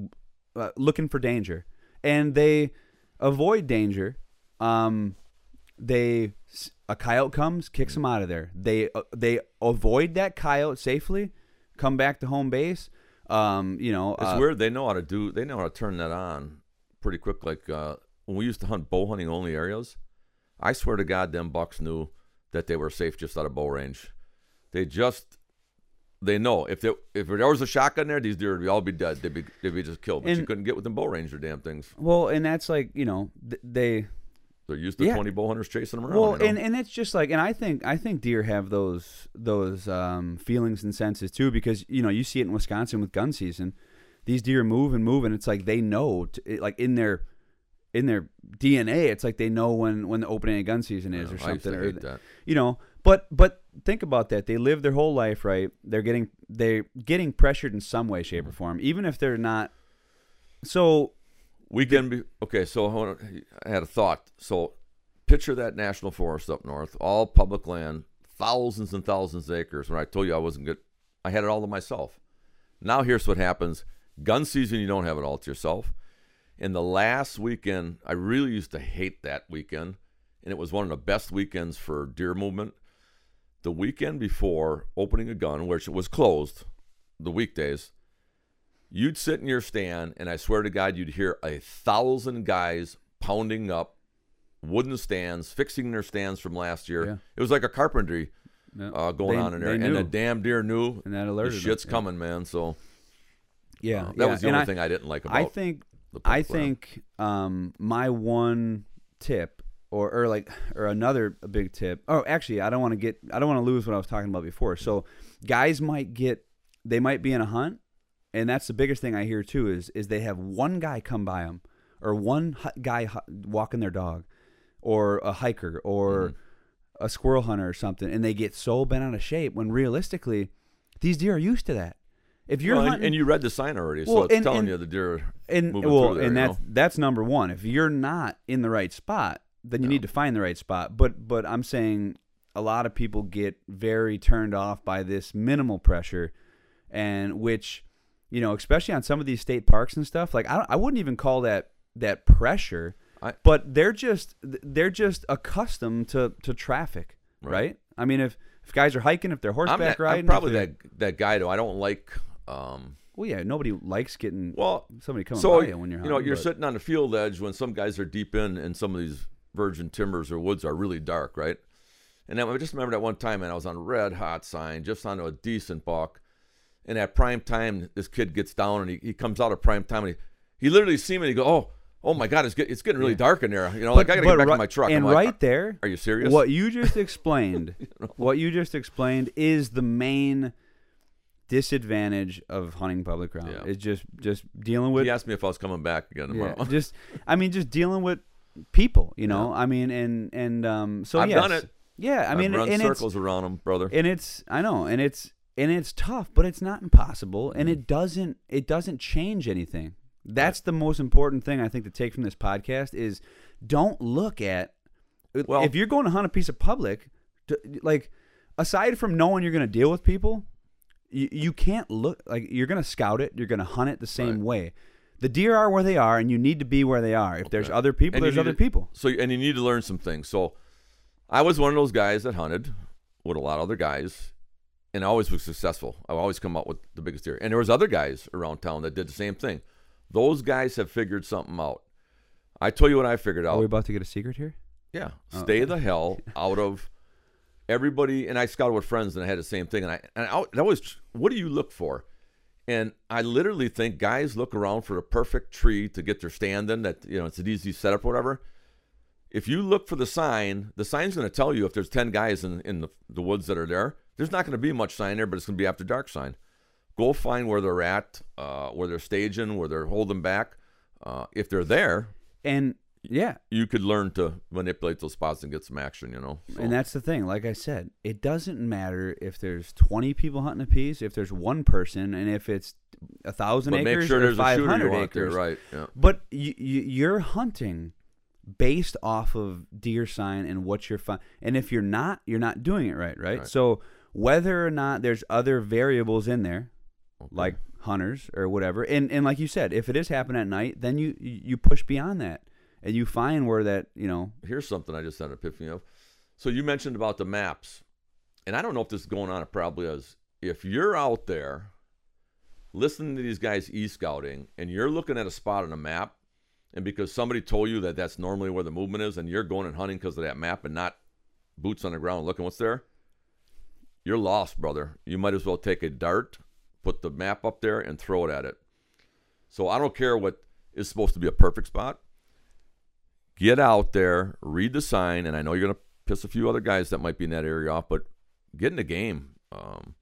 uh, looking for danger, and they avoid danger. Um, they, a coyote comes, kicks them out of there. They, uh, they avoid that coyote safely, come back to home base. Um, you know, it's uh, weird. They know how to do, they know how to turn that on pretty quick. Like, uh, when we used to hunt bow hunting only areas, I swear to God, them bucks knew that they were safe just out of bow range. They just, they know if they, if there was a shotgun there, these deer would all be dead. They'd be, they'd be just killed. But and, you couldn't get within bow range or damn things. Well, and that's like you know they, they're used to yeah. twenty bow hunters chasing them around. Well, you know? and and it's just like, and I think I think deer have those those um, feelings and senses too, because you know you see it in Wisconsin with gun season. These deer move and move, and it's like they know, to, it, like in their in their D N A. It's like they know when, when the opening of gun season is Yeah, or something. I used to or hate that. You know, but but think about that. They live their whole life, right? They're getting they're getting pressured in some way, shape, or form, even if they're not. So weekend. Be, okay, so I wanna- I had a thought. So picture that national forest up north, all public land, thousands and thousands of acres. When I told you I wasn't good, I had it all to myself. Now here's what happens: gun season, you don't have it all to yourself. In the last weekend, I really used to hate that weekend, and it was one of the best weekends for deer movement. The weekend before opening a gun, which was closed, the weekdays, you'd sit in your stand, and I swear to God, you'd hear a thousand guys pounding up wooden stands, fixing their stands from last year. Yeah. It was like a carpentry yeah. uh, going They- on in there, they and knew. the damn deer knew and that the alerted shit's them. coming, man. So Yeah, uh, that yeah. was the And only I, thing I didn't like about I think the I public land. think um, my one tip, or or like or another big tip. Oh, actually, I don't want to get I don't want to lose what I was talking about before. So guys might get they might be in a hunt, and that's the biggest thing I hear too is is they have one guy come by them, or one hu- guy hu- walking their dog, or a hiker, or Mm-hmm. a squirrel hunter or something, and they get so bent out of shape when realistically, these deer are used to that. If you're Well, and, hunting, and you read the sign already, so Well, it's and- telling and- you the deer. and moving well, through there, and you that's know? that's number one. If you're not in the right spot, then you Yeah. need to find the right spot. But but I'm saying a lot of people get very turned off by this minimal pressure, and which, you know, especially on some of these state parks and stuff. Like I don't, I wouldn't even call that that pressure, I- but they're just they're just accustomed to to traffic, right? Right. I mean, if if guys are hiking, if they're I'm, horseback that, riding, I'm probably if they're- that that guy though. I don't like. Um, Well, yeah, nobody likes getting well, somebody coming so by you when you're you hunting. know you're but- sitting on the field edge when some guys are deep in, and some of these virgin timbers or woods are really dark, right? And then I just remember that one time, man, I was on a red hot sign, just onto a decent buck, and at prime time, this kid gets down and he, he comes out at prime time, and he, he literally see me and he go, oh, oh my God, it's get, it's getting really Yeah. dark in there, you know, like I gotta get back ri- to my truck. And I'm like, right there, are you serious? what you just explained, what you just explained is the main disadvantage of hunting public ground. Yeah. It's just just dealing with He asked me if I was coming back again tomorrow. yeah, just I mean just dealing with people, you know. I mean and and um so I've yes. done it. Yeah, I mean I've run and circles around them, brother. it's and it's I know, and it's and it's tough, but it's not impossible, and it doesn't it doesn't change anything. That's the most important thing I think to take from this podcast is don't look at Well- if you're going to hunt a piece of public, d- like aside from knowing you're going to deal with people, you, you can't look like you're going to scout it, you're going to hunt it the same Right. way. The deer are where they are, and you need to be where they are. If there's Okay. other people, And you there's need other to- people. So and you need to learn some things. So I was one of those guys that hunted with a lot of other guys, and I always was successful. I always come out with the biggest deer. And there was other guys around town that did the same thing. Those guys have figured something out. I tell you what I figured Are we out. about to get a secret here? Yeah, Oh. stay the hell out of everybody. And I scouted with friends, and I had the same thing. And I and I, I always, what do you look for? And I literally think guys look around for the perfect tree to get their stand in. That you know, it's an easy setup or whatever. If you look for the sign, the sign's going to tell you if there's ten guys in, in the, the woods that are there. There's not going to be much sign there, but it's going to be after dark sign. Go find where they're at, uh, where they're staging, where they're holding back. Uh, if they're there, And yeah, you could learn to manipulate those spots and get some action, you know. So, and that's the thing. Like I said, it doesn't matter if there's twenty people hunting a piece, if there's one person, and if it's a thousand but acres make sure or there's a five shooter hundred you want there, acres. right? Yeah. But you, you, you're hunting based off of deer sign and what you're finding. And if you're not, you're not doing it right, right? Right. So whether or not there's other variables in there, Okay. like hunters or whatever, and and like you said, if it is happening at night, then you you push beyond that and you find where that you know. Here's something I just had an epiphany of. So you mentioned about the maps, and I don't know if this is going on. It probably is. If you're out there listening to these guys e-scouting, and you're looking at a spot on a map, and because somebody told you that that's normally where the movement is, and you're going and hunting because of that map and not boots on the ground looking what's there, you're lost, brother. You might as well take a dart, put the map up there, and throw it at it. So I don't care what is supposed to be a perfect spot. Get out there, read the sign, and I know you're going to piss a few other guys that might be in that area off, but get in the game. Um,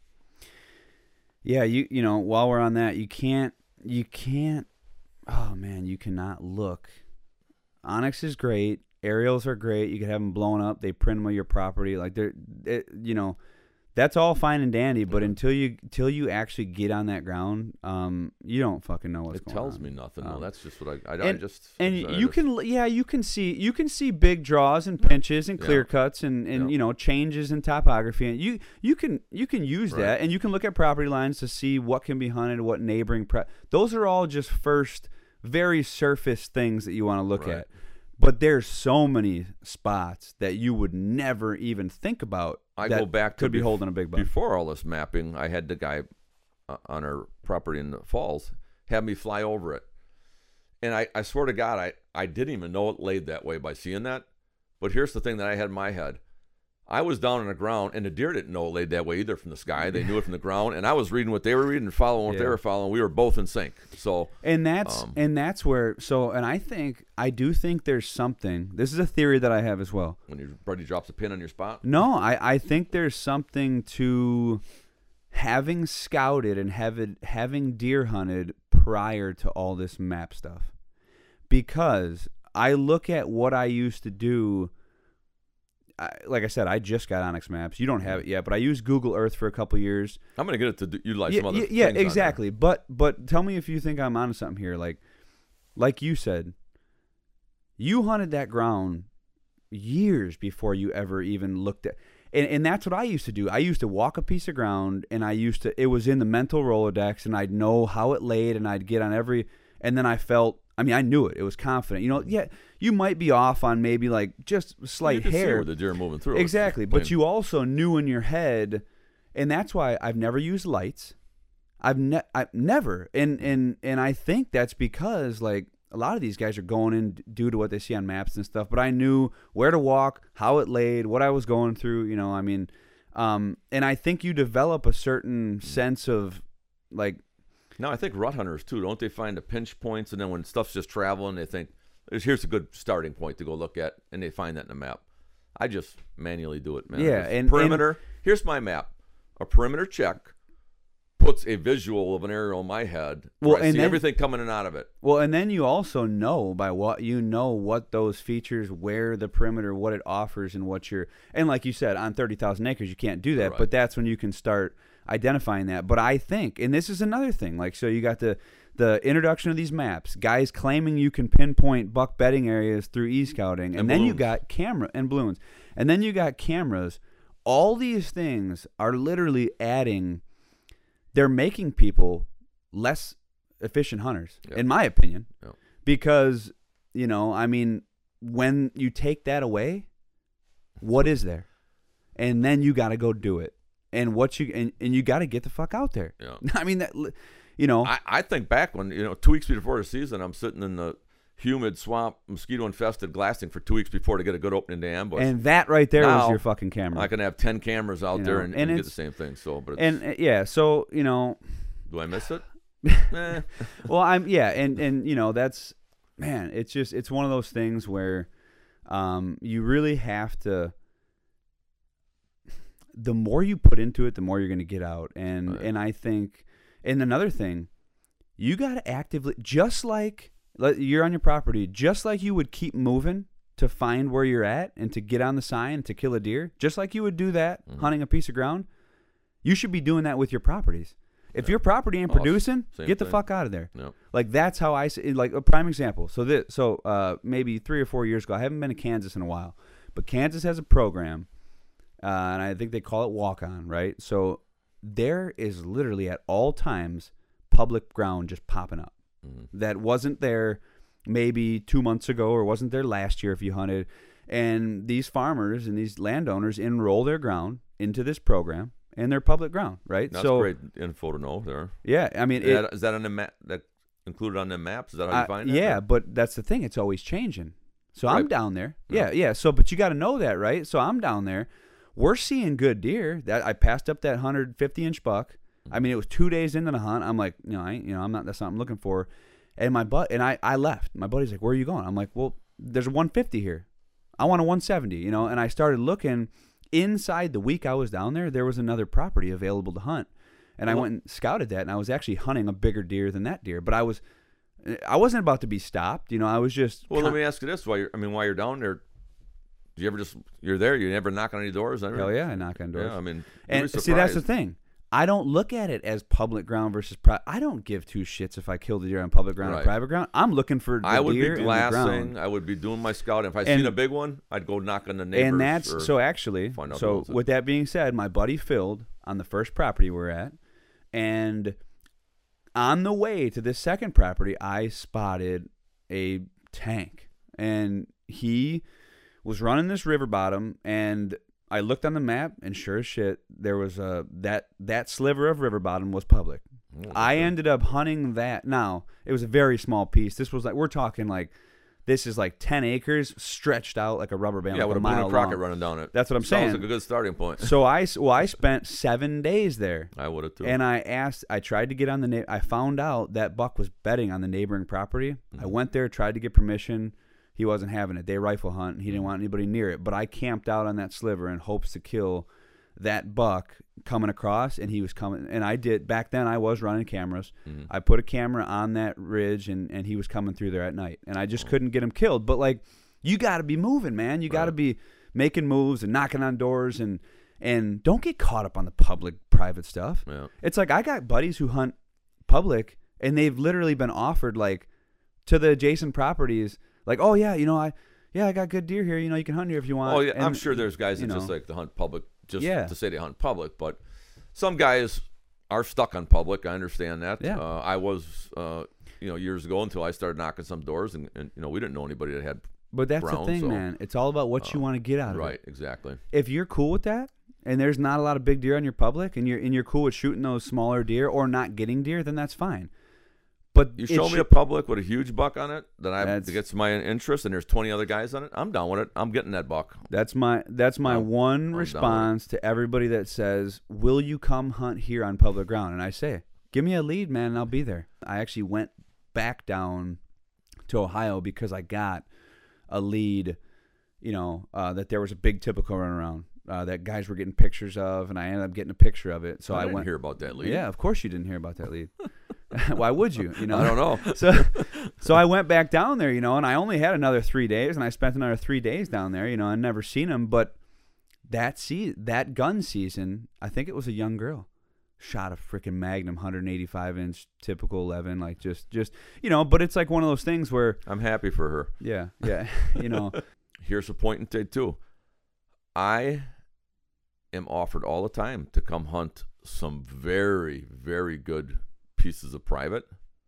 Yeah, you you know, while we're on that, you can't you can't oh man, you cannot look Onyx is great. Aerials are great. You can have them blown up. They print them on your property. Like they're, it, you know, that's all fine and dandy. But Yeah. until you until you actually get on that ground, um, you don't fucking know what's It going tells on. me nothing. Um, no, that's just what I. I, and- I just And I you just- can, yeah, you can see you can see big draws and pinches and Yeah. clear cuts and, and Yeah. you know changes in topography, and you you can you can use Right. that, and you can look at property lines to see what can be hunted, what neighboring pre- those are all just first very surface things that you want to look Right. at. But there's so many spots that you would never even think about. I that go back to could be bef- holding a big buck. Before all this mapping, I had the guy uh, on our property in the falls have me fly over it. And I, I swear to God, I, I didn't even know it laid that way by seeing that. But here's the thing that I had in my head. I was down on the ground, and the deer didn't know it laid that way either from the sky. They knew it from the ground, and I was reading what they were reading and following what Yeah. they were following. We were both in sync. So And that's Um, and that's where so and I think I do think there's something. This is a theory that I have as well. when your buddy drops a pin on your spot, No, I, I think there's something to having scouted and having having deer hunted prior to all this map stuff. Because I look at what I used to do. I, like I said, I just got Onyx Maps. You don't have it yet, but I used Google Earth for a couple years. I'm going to get it to do, utilize yeah, some other yeah, yeah, things on there. exactly. But but tell me if you think I'm onto something here. Like like you said, you hunted that ground years before you ever even looked at. And, and that's what I used to do. I used to walk a piece of ground, and I used to. It was in the mental Rolodex, and I'd know how it laid, and I'd get on every. And then I felt. I mean, I knew it. It was confident. You know, yeah, you might be off on maybe like just slight you can see hair. where the deer are moving through. It's Exactly. just But plain- you also knew in your head, and that's why I've never used lights. I've ne- I never, and and and I think that's because like a lot of these guys are going in d- due to what they see on maps and stuff. But I knew where to walk, how it laid, what I was going through. You know, I mean, um, and I think you develop a certain sense of like. Now I think rut hunters too, don't they find the pinch points, and then when stuff's just traveling, they think here's a good starting point to go look at, and they find that in the map. I just manually do it, man. Yeah, Just and- perimeter. here's my map. A perimeter check puts a visual of an aerial in my head. Well, Where I and see then- everything coming in and out of it. Well, and then you also know by what you know what those features, where the perimeter, what it offers, and what you're. And like you said, on thirty thousand acres, you can't do that. Right. But that's when you can start identifying that. But I think, and this is another thing, like so you got the the introduction of these maps, guys claiming you can pinpoint buck bedding areas through e-scouting, and, And then you balloons. got camera and balloons, and then you got cameras. All these things are literally adding. They're making people less efficient hunters, Yep. in my opinion, Yep. because you know, I mean, when you take that away, what is there? And then you got to go do it, and what you and, and you got to get the fuck out there. Yeah. I mean that, you know, I, I think back when, you know, two weeks before the season, I'm sitting in the humid swamp, mosquito-infested glassing for two weeks before to get a good opening to ambush. and that right there was Now, your fucking camera. I can have ten cameras out You there know, and, and and get the it's- same thing. So, but it's, and uh, yeah, so you know, do I miss it? eh. well, I'm yeah, and and you know that's man, it's just it's one of those things where um, you really have to. The more you put into it, the more you're going to get out, and Right. and I think, and another thing, you got to actively just like let- you're on your property, just like you would keep moving to find where you're at and to get on the sign to kill a deer, just like you would do that Mhm. hunting a piece of ground. You should be doing that with your properties. If Yeah. your property ain't Oh, producing, same get the thing. fuck out of there. Yep. Like that's how I see. Like a prime example. So this, so uh, maybe three or four years ago, I haven't been to Kansas in a while, but Kansas has a program, uh, and I think they call it Walk On, right? So there is literally at all times public ground just popping up Mhm. that wasn't there maybe two months ago or wasn't there last year if you hunted. And these farmers and these landowners enroll their ground into this program, and they're public ground, right? That's so great info to know there. yeah, I mean, Is it, that, is that on the map? That included on the maps? Is that how you Uh, find it? yeah, Or- but that's the thing. It's always changing. So I'm Right. down there. Yeah. Yeah, yeah. So, but you got to know that, right? So I'm down there. We're seeing good deer. That I passed up that one hundred fifty inch buck. I mean, it was two days into the hunt. I'm like, you know, I, ain't- you know, I'm not. That's not what I'm looking for. And my butt, and I, I left. My buddy's like, "Where are you going?" I'm like, "Well, there's a one fifty here. I want a one seventy." You know, and I started looking. Inside the week I was down there, there was another property available to hunt, and I Well- went and scouted that, and I was actually hunting a bigger deer than that deer. But I was. I wasn't about to be stopped. You know, I was just. Well, con- let me ask you this: While you're, I mean, while you're down there, do you ever just you're there? You never knock on any doors? Ever? Hell yeah, I knock on doors. Yeah, I mean, and see, that's the thing. I don't look at it as public ground versus private. I don't give two shits if I kill the deer on public ground right. or private ground. I'm looking for the I would deer be in the ground. glassing. I would be doing my scouting. If I And- seen a big one, I'd go knock on the neighbors. And that's or so actually. find out So who owns it. with that being said, my buddy filled on the first property we're at, and on the way to this second property, I spotted a tank, and he was running this river bottom, and I looked on the map, and sure as shit, there was a that that sliver of river bottom was public. Oh, I okay. ended up hunting that. Now it was a very small piece. This was like we're talking like this is like ten acres stretched out like a rubber band, yeah, like with a a Boone mile and Crockett long. running down it. That's what I'm Sounds saying. like a good starting point. So I well I spent seven days there. I would have too. And I asked, I tried to get on the, na- I found out that buck was bedding on the neighboring property. Mm-hmm. I went there, tried to get permission. He wasn't having it. They rifle hunt, and he Mm-hmm. didn't want anybody near it. But I camped out on that sliver in hopes to kill that buck coming across, and he was coming. And I did, back then I was running cameras. Mhm. I put a camera on that ridge, and, and he was coming through there at night. And I just Oh. couldn't get him killed. But, like, you got to be moving, man. You got to Right. be making moves and knocking on doors, and and don't get caught up on the public, private stuff. Yeah. It's like I got buddies who hunt public, and they've literally been offered like to the adjacent properties, like, oh yeah, you know, I yeah, I got good deer here. You know, you can hunt here if you want. Oh yeah, And, I'm sure there's guys you that know, just like to hunt public, just Yeah. to say they hunt public. But some guys are stuck on public. I understand that. Yeah. Uh, I was, uh, you know, years ago until I started knocking some doors, and, and you know, we didn't know anybody that had. But that's Brown, the thing, so- man. It's all about what you Uh, want to get out of it. Right. Exactly. If you're cool with that, and there's not a lot of big deer on your public, and you're and you're cool with shooting those smaller deer or not getting deer, then that's fine. But You it show me should- a public with a huge buck on it that I That's- that gets my interest, and there's twenty other guys on it. I'm down with it. I'm getting that buck. That's my that's my I'm- one down with response to everybody that says, "Will you come hunt here on public ground?" And I say, "Give me a lead, man, and I'll be there." I actually went back down to Ohio because I got a lead, you know, uh, that there was a big typical run around uh, that guys were getting pictures of, and I ended up getting a picture of it. So I, I, didn't went. hear about that lead. Yeah, of course you didn't hear about that lead. Why would you? You know, I don't know. so so I went back down there, you know, and I only had another three days, and I spent another three days down there, you know. I'd never seen him, but that se- that gun season, I think it was a young girl, shot a freaking Magnum one eighty-five inch typical eleven, like just just you know. But it's like one of those things where, I'm happy for her. yeah, yeah, you know, Here's a point in take too. I am offered all the time to come hunt some very, very good pieces of private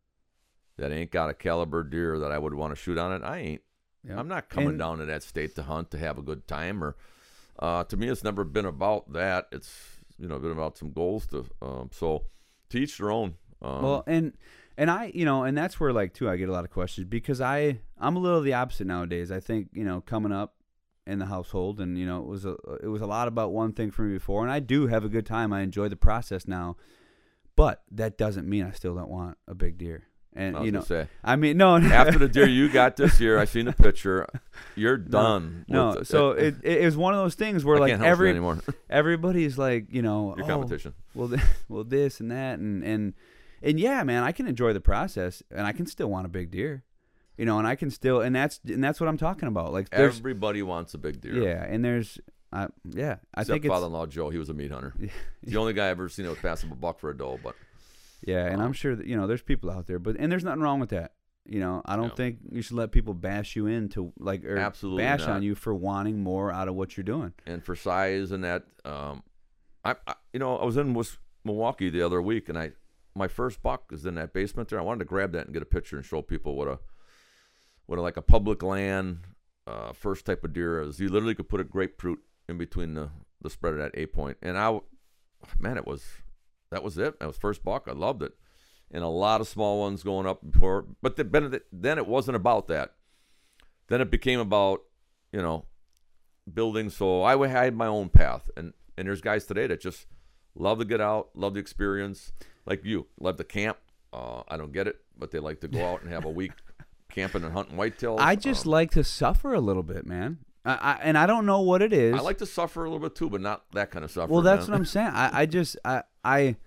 that ain't got a caliber deer that I would want to shoot on it. I ain't. yeah. I'm not coming And- down to that state to hunt to have a good time. Or uh, to me, it's never been about that. It's you know been about some goals to. Um, so to each their own. Um, Well, and and I, you know, and that's where like too I get a lot of questions because I I'm a little the opposite nowadays. I think you know coming up in the household, and you know it was a it was a lot about one thing for me before, and I do have a good time. I enjoy the process now, but that doesn't mean I still don't want a big deer. And I was you know, gonna say I mean, no, after the deer you got this year, I seen the picture. You're done. no. with it. So it it is one of those things where I like can't help you every anymore. everybody's like you know Your oh, competition. well, th- well, this and that, and and and yeah, man, I can enjoy the process, and I can still want a big deer, you know, and I can still, and that's and that's what I'm talking about. Like, there's, Everybody wants a big deer. yeah, and there's, uh, yeah, I Except think it's, father-in-law Joe, he was a meat hunter. The only guy I ever seen that would pass up a buck for a doe. But yeah, and Um, I'm sure that you know there's people out there, but and there's nothing wrong with that. You know, I don't No. think you should let people bash you into like or Absolutely bash not. on you for wanting more out of what you're doing. and for size and that, um, I, I you know I was in Wis- Milwaukee the other week, and I my first buck is in that basement there. I wanted to grab that and get a picture and show people what a what a, like a public land uh, first type of deer is. You literally could put a grapefruit in between the the spread of that eight point, and I man, it was that was it. That was first buck. I loved it. And a lot of small ones going up before, but the, then it wasn't about that. Then it became about, you know, building. So I had my own path, and and there's guys today that just love to get out, love the experience, like you, love to camp. Uh, I don't get it, but they like to go out and have a week camping and hunting whitetails. I just Um, like to suffer a little bit, man. I, I, and I don't know what it is. I like to suffer a little bit too, but not that kind of suffering. Well, that's man. what I'm saying. I, I just I I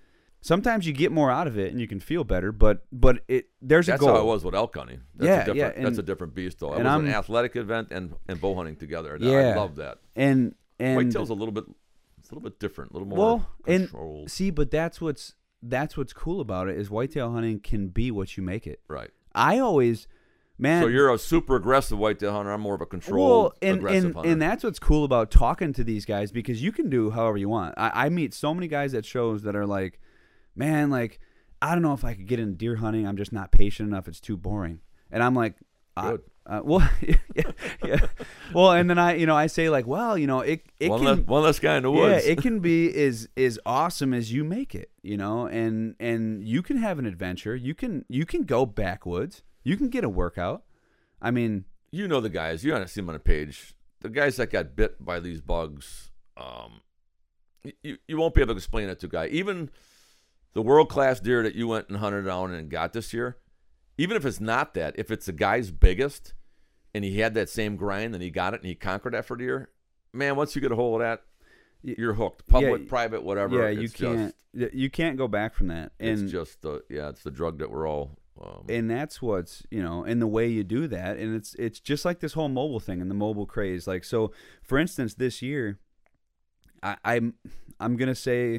Sometimes you get more out of it and you can feel better, but but it there's That's a goal. how it was with elk hunting. That's Yeah, a different, yeah, and- that's a different beast, though. It and was I'm- an athletic event and, and bow hunting together. And Yeah. I love that. and and Whitetail's a little bit, it's a little bit different, a little more well, and controlled. see, but that's what's that's what's cool about it is whitetail hunting can be what you make it. Right. I always, man. So you're a super aggressive whitetail hunter. I'm more of a controlled, well, and, aggressive and, hunter. and that's what's cool about talking to these guys because you can do however you want. I, I meet so many guys at shows that are like, man, like, I don't know if I could get into deer hunting. I'm just not patient enough. It's too boring. And I'm like, Good. Uh, uh, well, yeah, yeah. Well, and then I, you know, I say like, well, you know, it, it one, can, less, one less guy in the yeah, woods. it can be as as awesome as you make it, you know, and and you can have an adventure. You can you can go backwoods. You can get a workout. I mean, You know the guys. You haven't seen them on a page. The guys that got bit by these bugs, um, you, you won't be able to explain it to a guy. Even the world-class deer that you went and hunted down and got this year, even if it's not that, if it's the guy's biggest and he had that same grind and he got it and he conquered that for deer, man, once you get a hold of that, you're hooked. Public, yeah, private, whatever. yeah, you it's can't Just, you can't go back from that. And it's just the yeah, it's the drug that we're all. Um, and that's what's you know in the way you do that, and it's it's just like this whole mobile thing and the mobile craze. Like so, for instance, this year, I, I'm I'm gonna say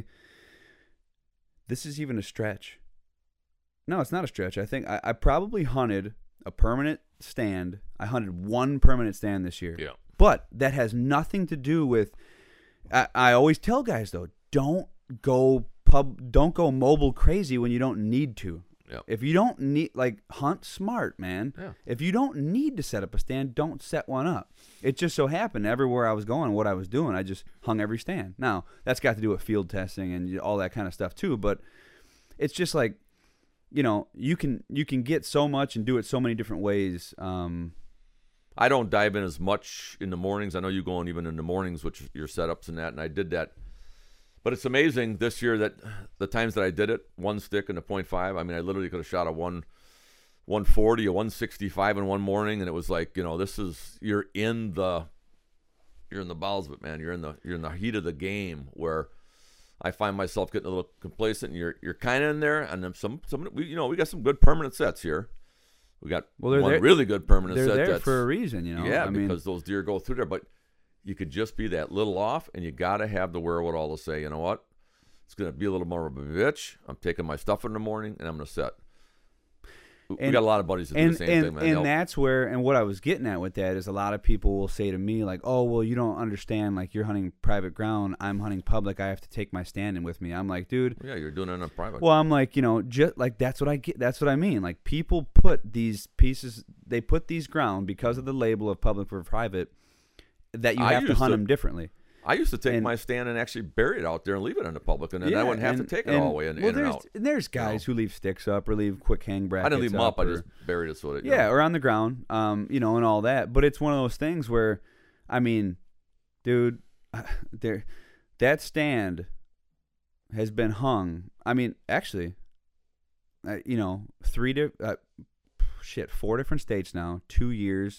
this is even a stretch. No, it's not a stretch. I think I, I probably hunted a permanent stand. I hunted one permanent stand this year. yeah. But that has nothing to do with. I, I always tell guys though, don't go pub, don't go mobile crazy when you don't need to. Yeah. If you don't need, like, hunt smart, man. Yeah. If you don't need to set up a stand, don't set one up. It just so happened everywhere I was going, what I was doing, I just hung every stand. Now that's got to do with field testing and all that kind of stuff too. But it's just like, you know, you can you can get so much and do it so many different ways. Um, I don't dive in as much in the mornings. I know you go in even in the mornings with your setups and that, and I did that. But it's amazing this year that the times that I did it, one stick and a point five. I mean, I literally could have shot a one, one forty, a one sixty-five in one morning, and it was like, you know, this is you're in the, you're in the bowels of it, man. You're in the you're in the heat of the game where I find myself getting a little complacent. And you're you're kind of in there, and then some some we you know we got some good permanent sets here. We got Well, they're one there- really good permanent they're set. there that's, for a reason, you know. yeah, I mean, because those deer go through there. But you could just be that little off, and you got to have the wherewithal to say, you know what, it's going to be a little more of a bitch. I'm taking my stuff in the morning, and I'm going to set. We And- got a lot of buddies that and do the same and, thing, man. and They'll- that's where and what I was getting at with that is a lot of people will say to me like, oh well, you don't understand, like you're hunting private ground, I'm hunting public, I have to take my stand in with me. I'm like, dude, yeah, you're doing it in a private. well, I'm like, you know, just like that's what I get. That's what I mean. Like people put these pieces, they put these ground because of the label of public or private that you I have to used hunt to- them differently. I used to take and- my stand and actually bury it out there and leave it in the public, and then I Yeah, wouldn't have and- to take it and- all the way in, well, in and there's, out. and there's guys who leave sticks up or leave quick hang brackets. I didn't leave them up. I or- just buried it so that you yeah, know. or on the ground, um, you know, and all that. But it's one of those things where, I mean, dude, there, that stand has been hung. I mean, actually, uh, you know, three di- uh, shit, four different states now, two years.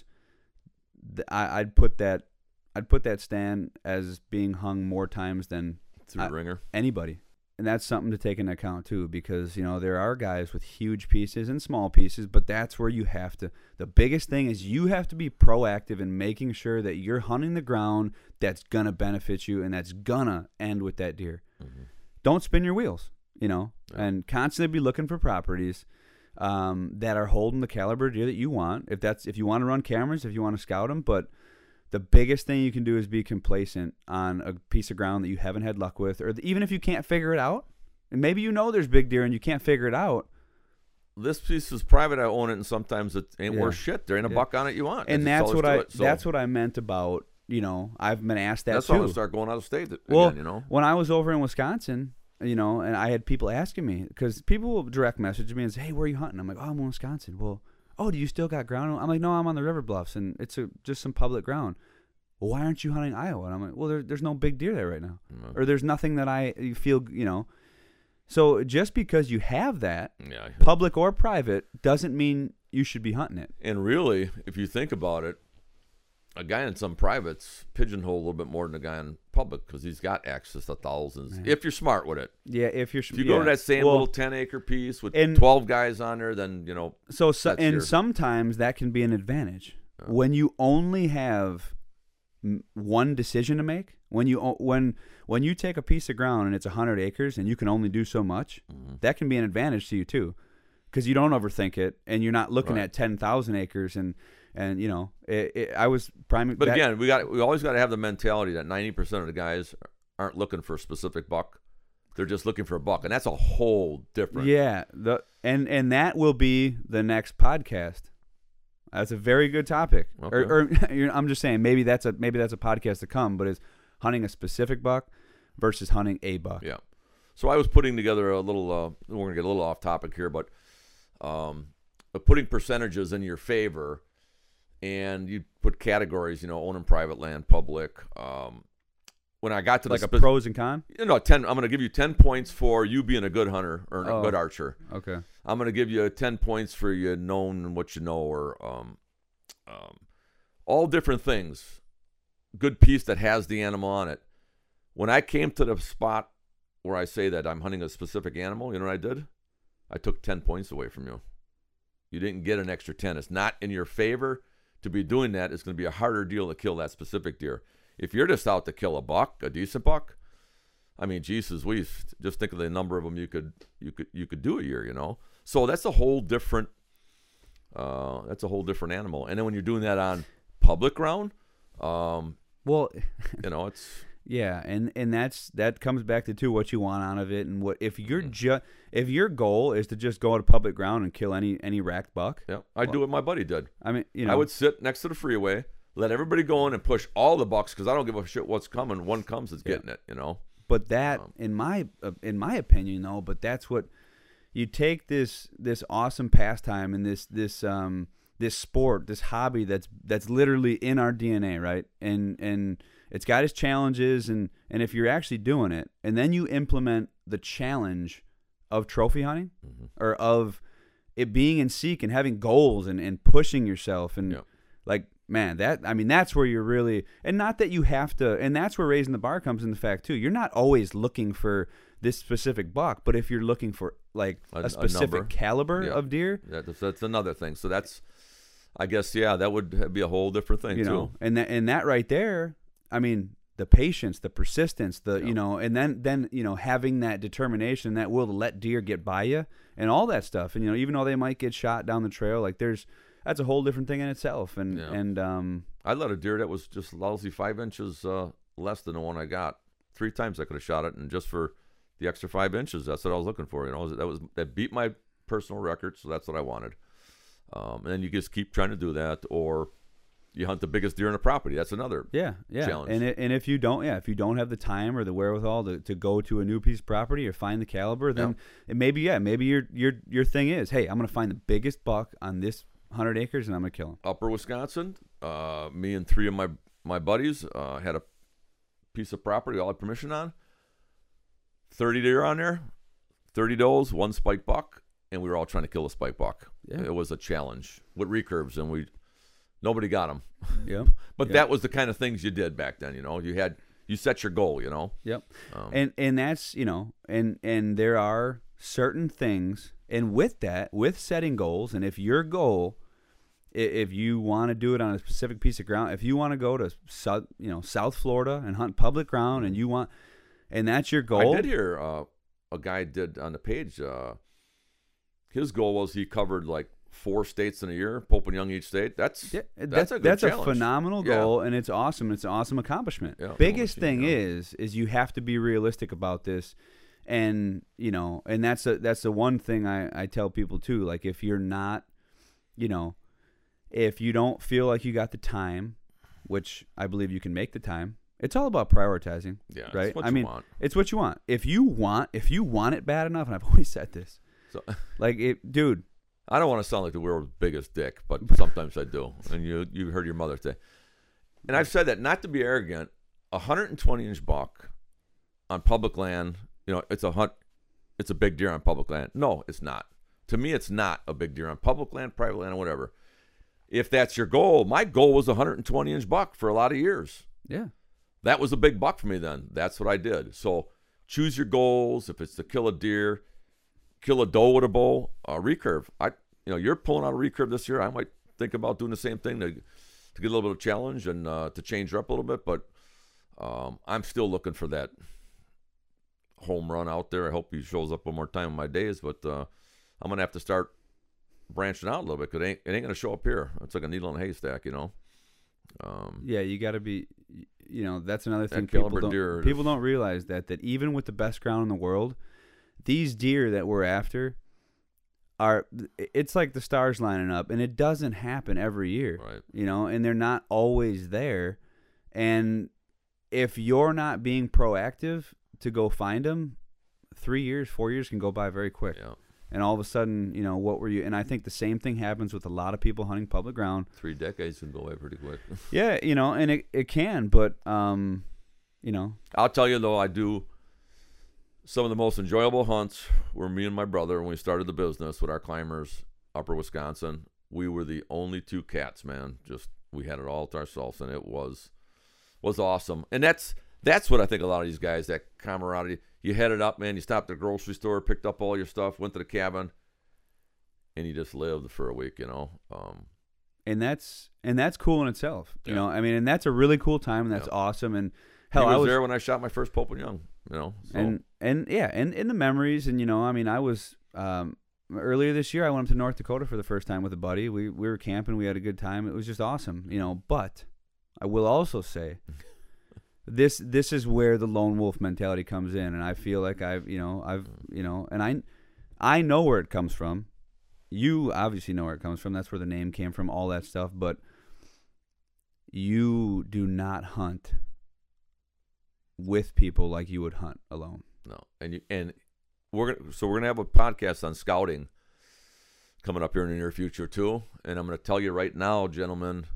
Th- I, I'd put that, I'd put that stand as being hung more times than through I- ringer. anybody. And that's something to take into account too, because you know there are guys with huge pieces and small pieces, but that's where you have to. The biggest thing is you have to be proactive in making sure that you're hunting the ground that's gonna benefit you and that's gonna end with that deer. Mm-hmm. Don't spin your wheels, you know, Yeah. and constantly be looking for properties um, that are holding the caliber deer that you want. If that's if you want to run cameras, if you want to scout them, but the biggest thing you can do is be complacent on a piece of ground that you haven't had luck with, or even if you can't figure it out, and maybe you know there's big deer and you can't figure it out. This piece is private. I own it, and sometimes it ain't Yeah. worth shit. There ain't a Yeah. buck on it you want, And That's that's all what there's I to it. So that's what I meant about, you know, I've been asked that that's too. why I'm gonna start going out of state again. Well, you know, when I was over in Wisconsin, you know, and I had people asking me, because people will direct message me and say, hey, where are you hunting? I'm like, oh, I'm in Wisconsin. Well, oh, do you still got ground? I'm like, no, I'm on the river bluffs, and it's a, just some public ground. Well, why aren't you hunting Iowa? And I'm like, well, there, there's no big deer there right now. No. Or there's nothing that I feel, you know. So just because you have that, yeah. public or private, doesn't mean you should be hunting it. And really, if you think about it, a guy in some privates pigeonhole a little bit more than a guy in public because he's got access to thousands. Man. If you're smart with it. Yeah, if you're If you yeah. go to that same well, little ten acre piece with and, twelve guys on there, then you know. So, so and your, sometimes that can be an advantage yeah. when you only have one decision to make. When you when when you take a piece of ground and it's a hundred acres and you can only do so much, mm-hmm. that can be an advantage to you too, because you don't overthink it and you're not looking right. at ten thousand acres and. And you know, it, it, I was prime. But that, again, we got we always got to have the mentality that ninety percent of the guys aren't looking for a specific buck; they're just looking for a buck, and that's a whole different. Yeah, the and and that will be the next podcast. That's a very good topic. Okay. Or, or I'm just saying, maybe that's a maybe that's a podcast to come. But is hunting a specific buck versus hunting a buck? Yeah. So I was putting together a little. Uh, we're gonna get a little off topic here, but um, putting percentages in your favor. And you put categories, you know, owning private land, public. Um, when I got to like the a spe- pros and cons, you know, ten. I'm going to give you ten points for you being a good hunter or a oh, good archer. Okay. I'm going to give you ten points for you knowing what you know, or um, um, all different things. Good piece that has the animal on it. When I came to the spot where I say that I'm hunting a specific animal, you know what I did? I took ten points away from you. You didn't get an extra ten. It's not in your favor. To be doing that, it's going to be a harder deal to kill that specific deer. If you're just out to kill a buck, a decent buck, I mean, Jesus, we just think of the number of them you could you could you could do a year, you know. So that's a whole different uh, that's a whole different animal. And then when you're doing that on public ground, um, well, you know, it's yeah, and, and that's that comes back to too what you want out of it, and what if you're mm-hmm. just if your goal is to just go to public ground and kill any any racked buck. Yeah, I'd well, do what my buddy did. I mean, you know, I would sit next to the freeway, let everybody go in and push all the bucks because I don't give a shit what's coming. One comes, it's getting yeah. it, you know. But that, um, in my uh, in my opinion, though, but that's what you take this this awesome pastime and this this um this sport, this hobby that's that's literally in our D N A, right? And and it's got its challenges, and and if you're actually doing it, and then you implement the challenge of trophy hunting mm-hmm. or of it being in seek and having goals and, and pushing yourself and yeah. like man that I mean that's where you're really, and not that you have to, and that's where raising the bar comes in the fact too. You're not always looking for this specific buck, but if you're looking for like a, a specific a caliber yeah. of deer, that's, that's another thing. So that's, I guess, yeah, that would be a whole different thing you too. know, and that and that right there, I mean, the patience, the persistence, the yeah. you know, and then then you know having that determination, that will to let deer get by you, and all that stuff. And you know, even though they might get shot down the trail, like there's that's a whole different thing in itself. And yeah. and um, I let a deer that was just lousy five inches uh, less than the one I got. Three times I could have shot it, and just for the extra five inches, that's what I was looking for. You know, that was that beat my personal record, so that's what I wanted. Um, and then you just keep trying to do that, or you hunt the biggest deer on the property. That's another yeah, yeah. challenge. And it, and if you don't, yeah, if you don't have the time or the wherewithal to, to go to a new piece of property or find the caliber, then yeah. it maybe yeah, maybe your your your thing is, hey, I'm gonna find the biggest buck on this hundred acres and I'm gonna kill him. Upper Wisconsin, uh, me and three of my my buddies uh, had a piece of property all had permission on. Thirty deer on there, thirty does, one spike buck. And we were all trying to kill a spike buck. Yeah. It was a challenge with recurves, and we nobody got them. Yeah, but yep. that was the kind of things you did back then. You know, you had you set your goal. You know. Yep. Um, and and that's you know, and and there are certain things, and with that, with setting goals, and if your goal, if you want to do it on a specific piece of ground, if you want to go to South, you know, South Florida and hunt public ground, and you want, and that's your goal. I did hear uh, a guy did on the page. Uh, His goal was he covered like four states in a year, Pope and Young each state. That's yeah, that's, that's a good that's challenge. a phenomenal goal, yeah. and it's awesome. It's an awesome accomplishment. Yeah, Biggest thing you know. is is you have to be realistic about this, and you know, and that's a, that's the one thing I, I tell people too. Like if you're not, you know, if you don't feel like you got the time, which I believe you can make the time. It's all about prioritizing. Yeah, right. It's what I you mean, want. it's what you want. If you want, if you want it bad enough, and I've always said this, so like it, dude. I don't want to sound like the world's biggest dick, but sometimes I do. And you you heard your mother say. And I've said that not to be arrogant, a one hundred twenty inch buck on public land, you know, it's a hunt, it's a big deer on public land. No, it's not. To me, it's not a big deer on public land, private land, or whatever. if that's your goal, my goal was a one hundred twenty inch buck for a lot of years. Yeah. That was a big buck for me then. That's what I did. So choose your goals. If it's to kill a deer, kill a doe with a bow, uh, recurve. I, you know, you're pulling out a recurve this year. I might think about doing the same thing to to get a little bit of challenge and uh, to change her up a little bit. But um, I'm still looking for that home run out there. I hope he shows up one more time in my days. But uh, I'm gonna have to start branching out a little bit because it ain't, it ain't gonna show up here. It's like a needle in a haystack, you know. Um, yeah, you got to be. You know, that's another thing That people caliber don't deer people is- don't realize that that even with the best ground in the world, these deer that we're after are it's like the stars lining up, and it doesn't happen every year. Right. You know, and they're not always there. And if you're not being proactive to go find them, three years, four years can go by very quick. Yeah. And all of a sudden, you know, what were you? And I think the same thing happens with a lot of people hunting public ground. Three decades can go away pretty quick. Yeah, you know, and it, it can, but, um, you know. I'll tell you, though, I do some of the most enjoyable hunts were me and my brother when we started the business with our climbers, Upper Wisconsin. We were the only two cats, man. Just we had it all to ourselves, and it was was awesome. And that's that's what I think a lot of these guys, that camaraderie. You headed up, man. You stopped at the grocery store, picked up all your stuff, went to the cabin, and you just lived for a week, you know. Um, And that's and that's cool in itself, you Yeah. know. I mean, and that's a really cool time, and that's Yeah. awesome. And he hell, was, I was there when I shot my first Pope and Young, you know. So. and and yeah, and in the memories, and you know, I mean, I was um, earlier this year. I went up to North Dakota for the first time with a buddy. We we were camping. We had a good time. It was just awesome, you know. But I will also say, this this is where the lone wolf mentality comes in, and I feel like I've you know I've you know, and I I know where it comes from. You obviously know where it comes from. That's where the name came from, all that stuff. But you do not hunt with people like you would hunt alone. No, and you and we're gonna so we're gonna have a podcast on scouting coming up here in the near future too. And I'm gonna tell you right now, gentlemen,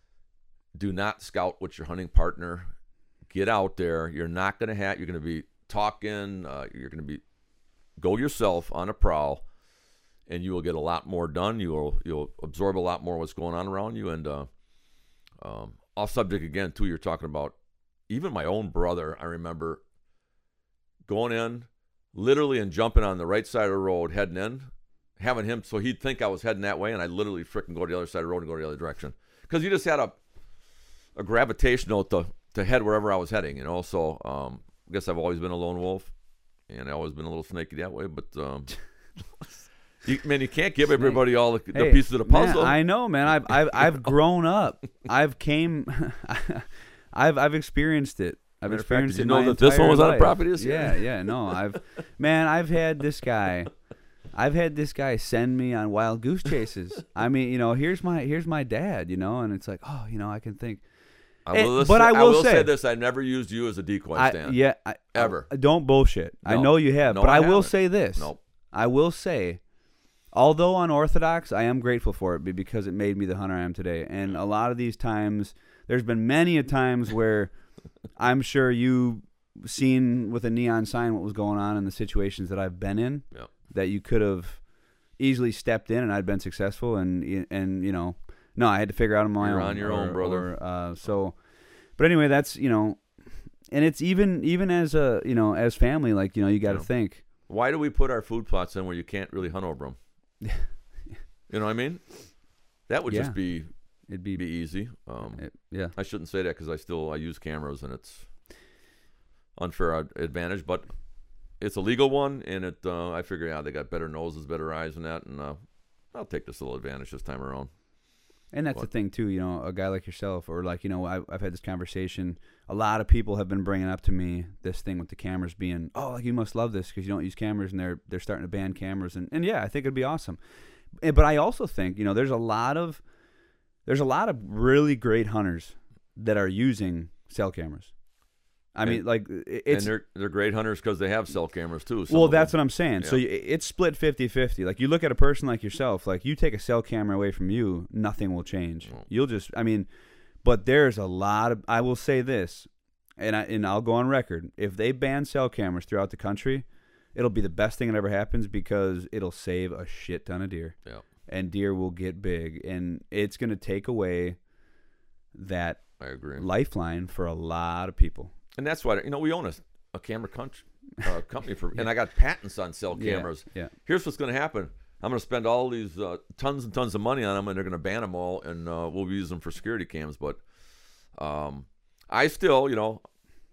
do not scout with your hunting partner. Get out there. You're not gonna have. You're gonna be talking. Uh, you're gonna be go yourself on a prowl, and you will get a lot more done. You will you'll absorb a lot more of what's going on around you. And uh, um, off subject again too. You're talking about even my own brother. I remember going in, literally, and jumping on the right side of the road, heading in, having him so he'd think I was heading that way, and I literally frickin' go to the other side of the road and go to the other direction because you just had a a gravitational to to head wherever I was heading, you know. So um, I guess I've always been a lone wolf, and I've always been a little snaky that way. But um, you, man, you can't give everybody all the, the Hey, pieces of the man, puzzle. I know, man. I've I've I've grown up. I've came. I've I've experienced it. I've Matter of fact, experienced did it you know my that this one entire was on a life. property this Yeah, year? yeah. No, I've man, I've had this guy. I've had this guy send me on wild goose chases. I mean, you know, here's my here's my dad, you know, and it's like, oh, you know, I can think. I And- will, but I will say, say- this: I never used you as a decoy I, stand. yeah, I, Ever. I, don't bullshit. I No. know you have, No, but I I, will haven't. say this. Nope. I will say, although unorthodox, I am grateful for it be- because it made me the hunter I am today. And a lot of these times, there's been many a times where I'm sure you seen with a neon sign what was going on in the situations that I've been in, Yep. that you could have easily stepped in and I'd been successful. And and you know, no, I had to figure out on my You're own. on your own, or- brother. or, uh, so, but anyway, that's you know, and it's even even as a you know as family, like you know, you got to Yeah. think. Why do we put our food plots in where you can't really hunt over them? You know what I mean? That would Yeah. just be It'd be, be easy. Um, it, yeah. I shouldn't say that because I still I use cameras and it's unfair ad- advantage, but it's a legal one, and it uh, I figure yeah they got better noses, better eyes, and that, and uh, I'll take this little advantage this time around. And that's What? the thing too, you know, a guy like yourself, or like you know, I've, I've had this conversation. A lot of people have been bringing up to me this thing with the cameras being, oh, like you must love this because you don't use cameras, and they're they're starting to ban cameras, and, and yeah, I think it'd be awesome. Eh, But I also think you know, there's a lot of there's a lot of really great hunters that are using cell cameras. I And- mean, like it- it's and they're they're great hunters because they have cell cameras too. some well, of that's them. what I'm saying. So Yeah. y- it's split fifty-fifty. Like you look at a person like yourself, like you take a cell camera away from you, nothing will change. No. You'll just, I mean, but there's a lot of, I will say this, and, I, and I'll go on record. If they ban cell cameras throughout the country, it'll be the best thing that ever happens because it'll save a shit ton of deer. Yeah. and deer will get big, and it's going to take away that I agree. lifeline for a lot of people. And that's why, you know, we own a, a camera con- uh, company for, yeah. and I got patents on cell cameras. Yeah. yeah. Here's what's going to happen. I'm going to spend all these uh, tons and tons of money on them, and they're going to ban them all, and uh, we'll use them for security cams. But um, I still, you know,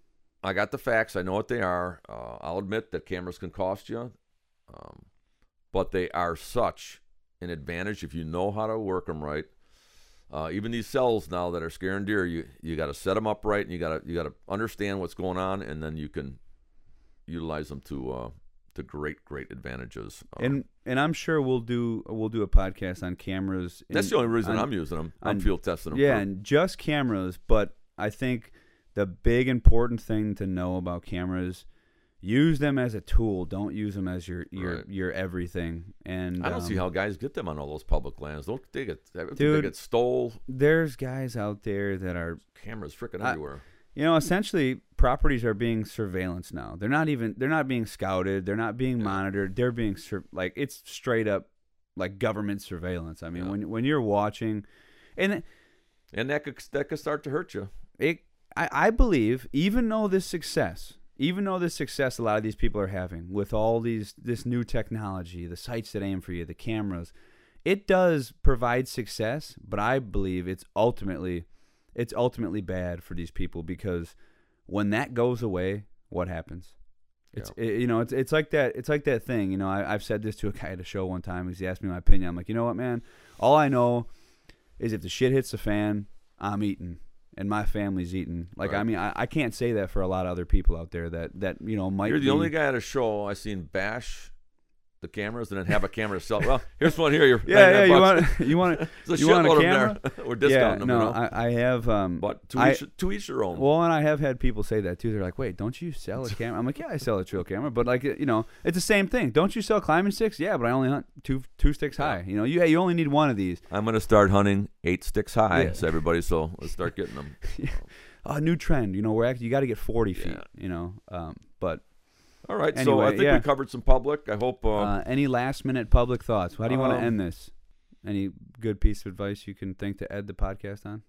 I got the facts. I know what they are. Uh, I'll admit that cameras can cost you, um, but they are such an advantage if you know how to work them right. Uh, even these cells now that are scaring deer, you you got to set them up right, and you got to you got to understand what's going on, and then you can utilize them to uh, to great great advantages. Um, and and I'm sure we'll do we'll do a podcast on cameras. That's in, the only reason on, I'm using them. I'm on, field testing them. Yeah, for, and just cameras. But I think the big important thing to know about cameras. Use them as a tool. Don't use them as your your, right. your everything. And I don't um, see how guys get them on all those public lands. Don't they get? Dude, they get stole. There's guys out there that are cameras freaking I, everywhere. You know, essentially, properties are being surveillance now. They're not even. They're not being scouted. They're not being yeah. monitored. They're being sur- like it's straight up like government surveillance. I mean, yeah. when when you're watching, and and that could that could start to hurt you. It. I, I believe, even though this success. Even though the success a lot of these people are having with all these this new technology, the sights that aim for you, the cameras, it does provide success, but I believe it's ultimately it's ultimately bad for these people because when that goes away, what happens? It's yeah. it, you know it's it's like that it's like that thing. You know, I, I've said this to a guy at a show one time because he asked me my opinion. I'm like, you know what, man? All I know is if the shit hits the fan, I'm eating. And my family's eating. Like, right. I mean, I, I can't say that for a lot of other people out there that, that you know, might You're the be, only guy at a show I seen bash the cameras and then have a camera to sell. Well, here's one here. You're yeah, yeah. You want you want you want a camera? We're discounting yeah, them. No, you know? I, I have. Um, but to I, each to each their own. Well, and I have had people say that too. They're like, "Wait, don't you sell a camera?" I'm like, "Yeah, I sell a trail camera, but like, you know, it's the same thing. Don't you sell climbing sticks? Yeah, but I only hunt two two sticks yeah. high. You know, you you only need one of these. I'm gonna start hunting eight sticks high. Yeah. So everybody, so let's start getting them. yeah. A new trend, you know, where you got to get forty feet, yeah. you know, um, but all right. anyway, so I think yeah. we covered some public. I hope. Uh, uh, any last minute public thoughts? How do you want to um, end this? Any good piece of advice you can think to end the podcast on?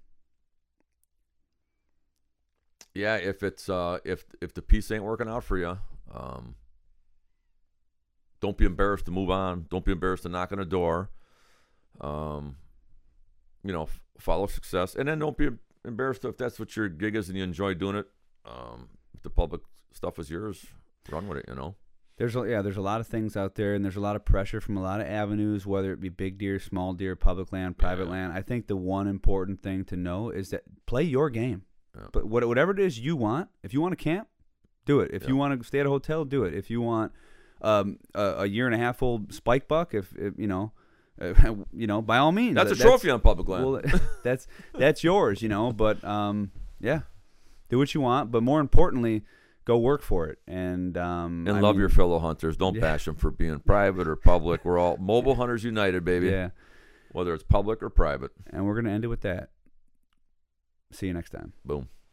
Yeah, if it's uh, if if the piece ain't working out for you, um, don't be embarrassed to move on. Don't be embarrassed to knock on a door. Um, you know, f- follow success, and then don't be embarrassed if that's what your gig is and you enjoy doing it. Um, if the public stuff is yours, run with it. You know. There's a, yeah, there's a lot of things out there, and there's a lot of pressure from a lot of avenues, whether it be big deer, small deer, public land, private yeah. land. I think the one important thing to know is that play your game. Yeah. But what, whatever it is you want, if you want to camp, do it. If yeah. you want to stay at a hotel, do it. If you want um, a, a year and a half old spike buck, if, if you know, uh, you know, by all means, that's that, a trophy that's, on public land. Well, that's that's yours, you know. But um, yeah, do what you want. But more importantly, go work for it, and um, and I love mean, your fellow hunters. Don't yeah. bash them for being private or public. We're all Mobile Hunters United, baby. Yeah, whether it's public or private. and we're gonna end it with that. See you next time. Boom.